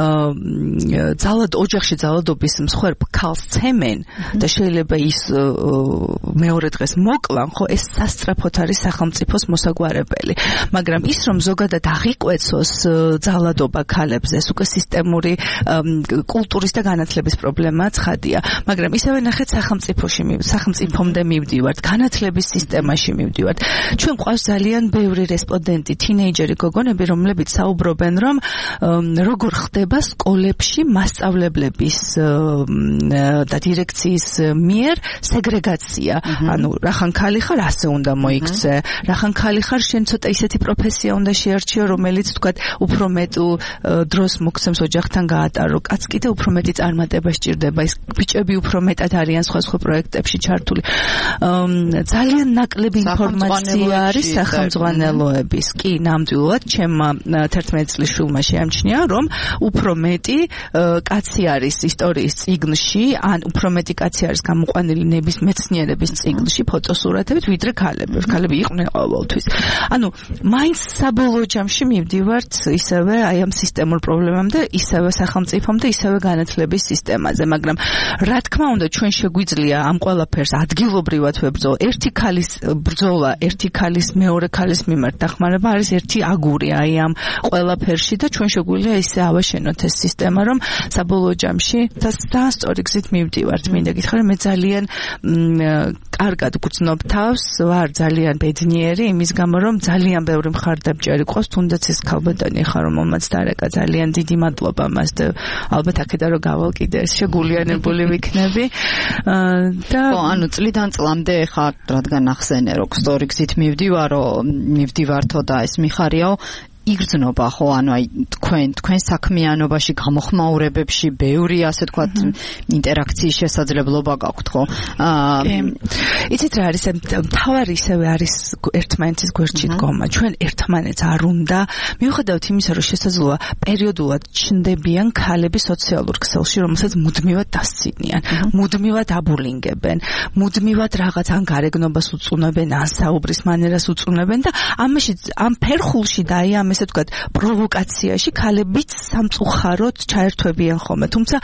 ოჯახში ძალადობის მსხვერპ ქალს ცემენ და შეიძლება ის მეორე დღეს მოკლან, ხო, ეს სასწრაფოდ არის სახელმწიფოს მოსაგვარებელი. მაგრამ ის, რომ ზოგადად აღიკვეცოს ძალადობა ქალებზე, ეს უკვე სისტემური კულტურის და განათლების პრობლემაა ცხადია. მაგრამ ისევე ნახეთ სახელმწიფომდე მივდივართ, განათლების სისტემაში მივდივართ. ჩვენ გვყავს ძალიან ბევრი რესპონდენტი, თინეიჯერი გოგონები, რომლებიც საუბრობენ, რომ როგორ ხდება სკოლებში მასწავლებლების და დირექციის მიერ სეგრეგაცია. ანუ რახან ქალი ხარ, ასე უნდა მოიქცე. რახან ქალი ხარ, შენ ცოტა ისეთი პროფესია უნდა შეარჩიო, რომელიც თქვათ უფრო მეტ დროს მოგცემს ოჯახთან გაატარო. კაც კიდე უფრო მეტი წარმატება სჭირდება. ის ბიჭები უფრო მეტად არიან სხვა პროექტებში ჩართული. ძალიან ნაკლები ინფორმაცია არის სახელმძღვანელოების. კი, ნამდვილად, ჩემმა 11 წლის შვილმა შეამჩნია, რომ უფრო მეტი კაცი არის ისტორიის წიგნში, ან უფრო მეტი კაცი არის გამოყვანილი მეცნიერების წიგნში ფოტოსურათებით, ვიდრე ქალები. ქალები იყვნენ ყოველთვის. ანუ მაინც საბოლოო ჯამში მივდივართ ისევე აი ამ სისტემურ პრობლემამდე, ისევე სახელმწიფომდე, ისევე განათლების სისტემაზე, მაგრამ რა თქმა უნდა ჩვენ შეგვიძლია ამ ყველაფერს ადგილობრივად ვებრძოლოთ. ერთი ქალის ბრძოლა, ერთი ქალის მეორე ქალის მიმართ დახმარება არის ერთი აგური აი ამ ყველაფერში და ჩვენ შეგვიძლია ისე ავაშენოთ ეს სისტემა, რომ საბოლოო ჯამში და სწორი გზით მივდივართ. მინდა გითხრა, მე ძალიან კარგად გძნობ თავს, ვარ ძალიან ბედნიერი იმის გამო, რომ ძალიან ბევრი მხარდამჭერი ყავს, თუნდაც ეს ქალბატონი ხარ, რომელმაც დარეკა, ძალიან დიდი მადლობა მას და ალბათ აქედან რომ გავალ კიდე შეგულიანებული ვიქნები. და
ანუ წლიდან წლამდე ხარ, რადგან ახსენე, რომ სწორი გზით მივდივართო და ეს მიხარიაო იგრძნობა, ხო, ანუ აი თქვენ საქმიანობაში, გამოხმაურებებში ბევრი ასე თქვა ინტერაქციის შესაძლებლობა გაქვთ, ხო?
იცით რა არის, თავარი ისევე არის ერთმანეთის გვერდში დგომა. ჩვენ ერთმანეთს არ უნდა, მიუხედავად იმისა, რომ შესაძლოა პერიოდულად ჩნდებიან ქალები სოციალურ ქსელში, რომელსაც მუდმივად დასცინიან, მუდმივად აბულინგებენ, მუდმივად რაღაც ან გარეგნობას უწუნებენ, ან საუბრის მანერას უწუნებენ და ამ ფერხულში და აი ამ ესე ვთქვათ, პროვოკაციაში ქალებიც სამწუხაროდ ჩაერთვებიან ხოლმე. თუმცა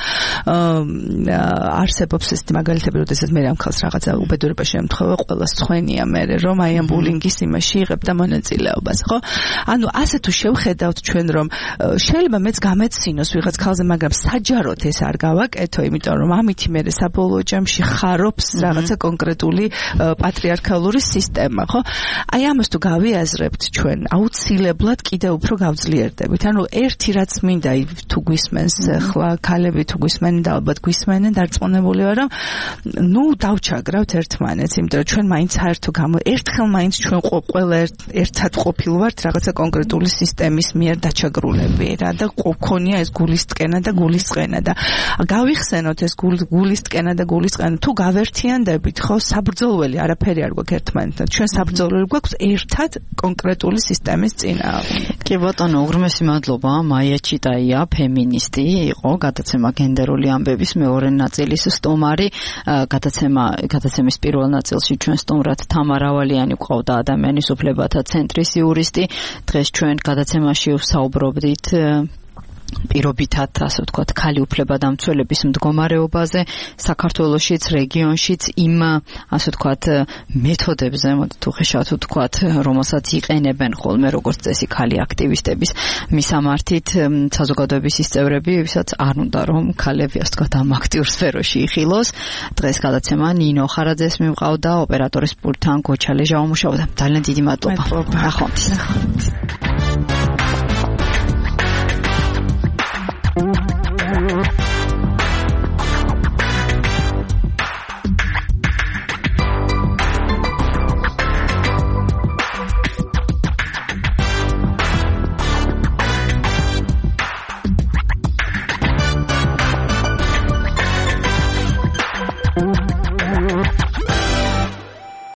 არსებობს ეს მაგალითები, როდესაც მე ამ ქალს რაღაცა უბედურება შემთხვევა, ყველას ცხენია მე, რომ აი ამ ბულინგის იმაში იღებდა მონაწილეობას, ხო? ანუ ასე თუ შევხედავთ ჩვენ, რომ შეიძლება მეც გამეცინოს ვიღაც ქალზე, მაგრამ საჯაროდ ეს არ გავაკეთო, იმიტომ რომ ამითი მე საბოლოო ჯამში ხარობს რაღაცა კონკრეტული პატრიარქალური სისტემა, ხო? აი ამას თუ გავიაზრებთ ჩვენ, აუცილებლად კიდევ კიდე უფრო გავძლიერდებით. ანუ ერთი რაც მინდა თუ გვისმენს ხლა ქალები თუ გვისმენენ და ალბათ გვისმენენ დარწმუნებული ვარ რომ დავჩაგრავთ ერთმანეთს, იმიტომ რომ ჩვენ მაინც საერთო ერთხელ მაინც ჩვენ ყველა ერთად ყოფილ ვართ რაღაცა კონკრეტული სისტემის მიერ დაჩაგრულები რა და გქონია ეს გულისწყენა და გულისწყენა და გავიხსენოთ ეს გულისწყენა და გულისწყენა თუ გავერთიანდებით ხო საბრძოლველი არაფერი არ გვაქვს ერთმანეთთან, ჩვენ საბრძოლველი გვაქვს ერთად კონკრეტული სისტემის წინააღმდეგ.
კი ბატონო, უღრმესი მადლობა. მაია ჩიტაია, ფემინისტი, იყო გადაცემა გენდერული ამბების მეორე ნაწილის სტუმარი. გადაცემის პირველ ნაწილში ჩვენ სტუმრად თამარ ავალიანი გვყავდა, ადამიანის უფლებათა ცენტრის იურისტი. დღეს ჩვენ გადაცემაში ვსაუბრობდით პირობითად, ასე ვთქვათ, ქალი უფლებადამცველების მდგომარეობაზე საქართველოშიც, რეგიონშიც, იმ, ასე ვთქვათ, მეთოდებზე, თუ ხეშავთ ვთქვათ, რომელსაც იყენებენ ხოლმე როგორც წესი ქალი აქტივისტების მისამართით საზოგადოების ის წევრები, ვისაც არ უნდა რომ ქალები, ასე ვთქვათ, ამ აქტიურ სფეროში იხილოს. დღეს გადაცემა ნინო ხარაძეს მივყავდა, ოპერატორის პულტთან გოჩალე ჟაუმუშაობდა. ძალიან დიდი მადლობა. ნახვამდის.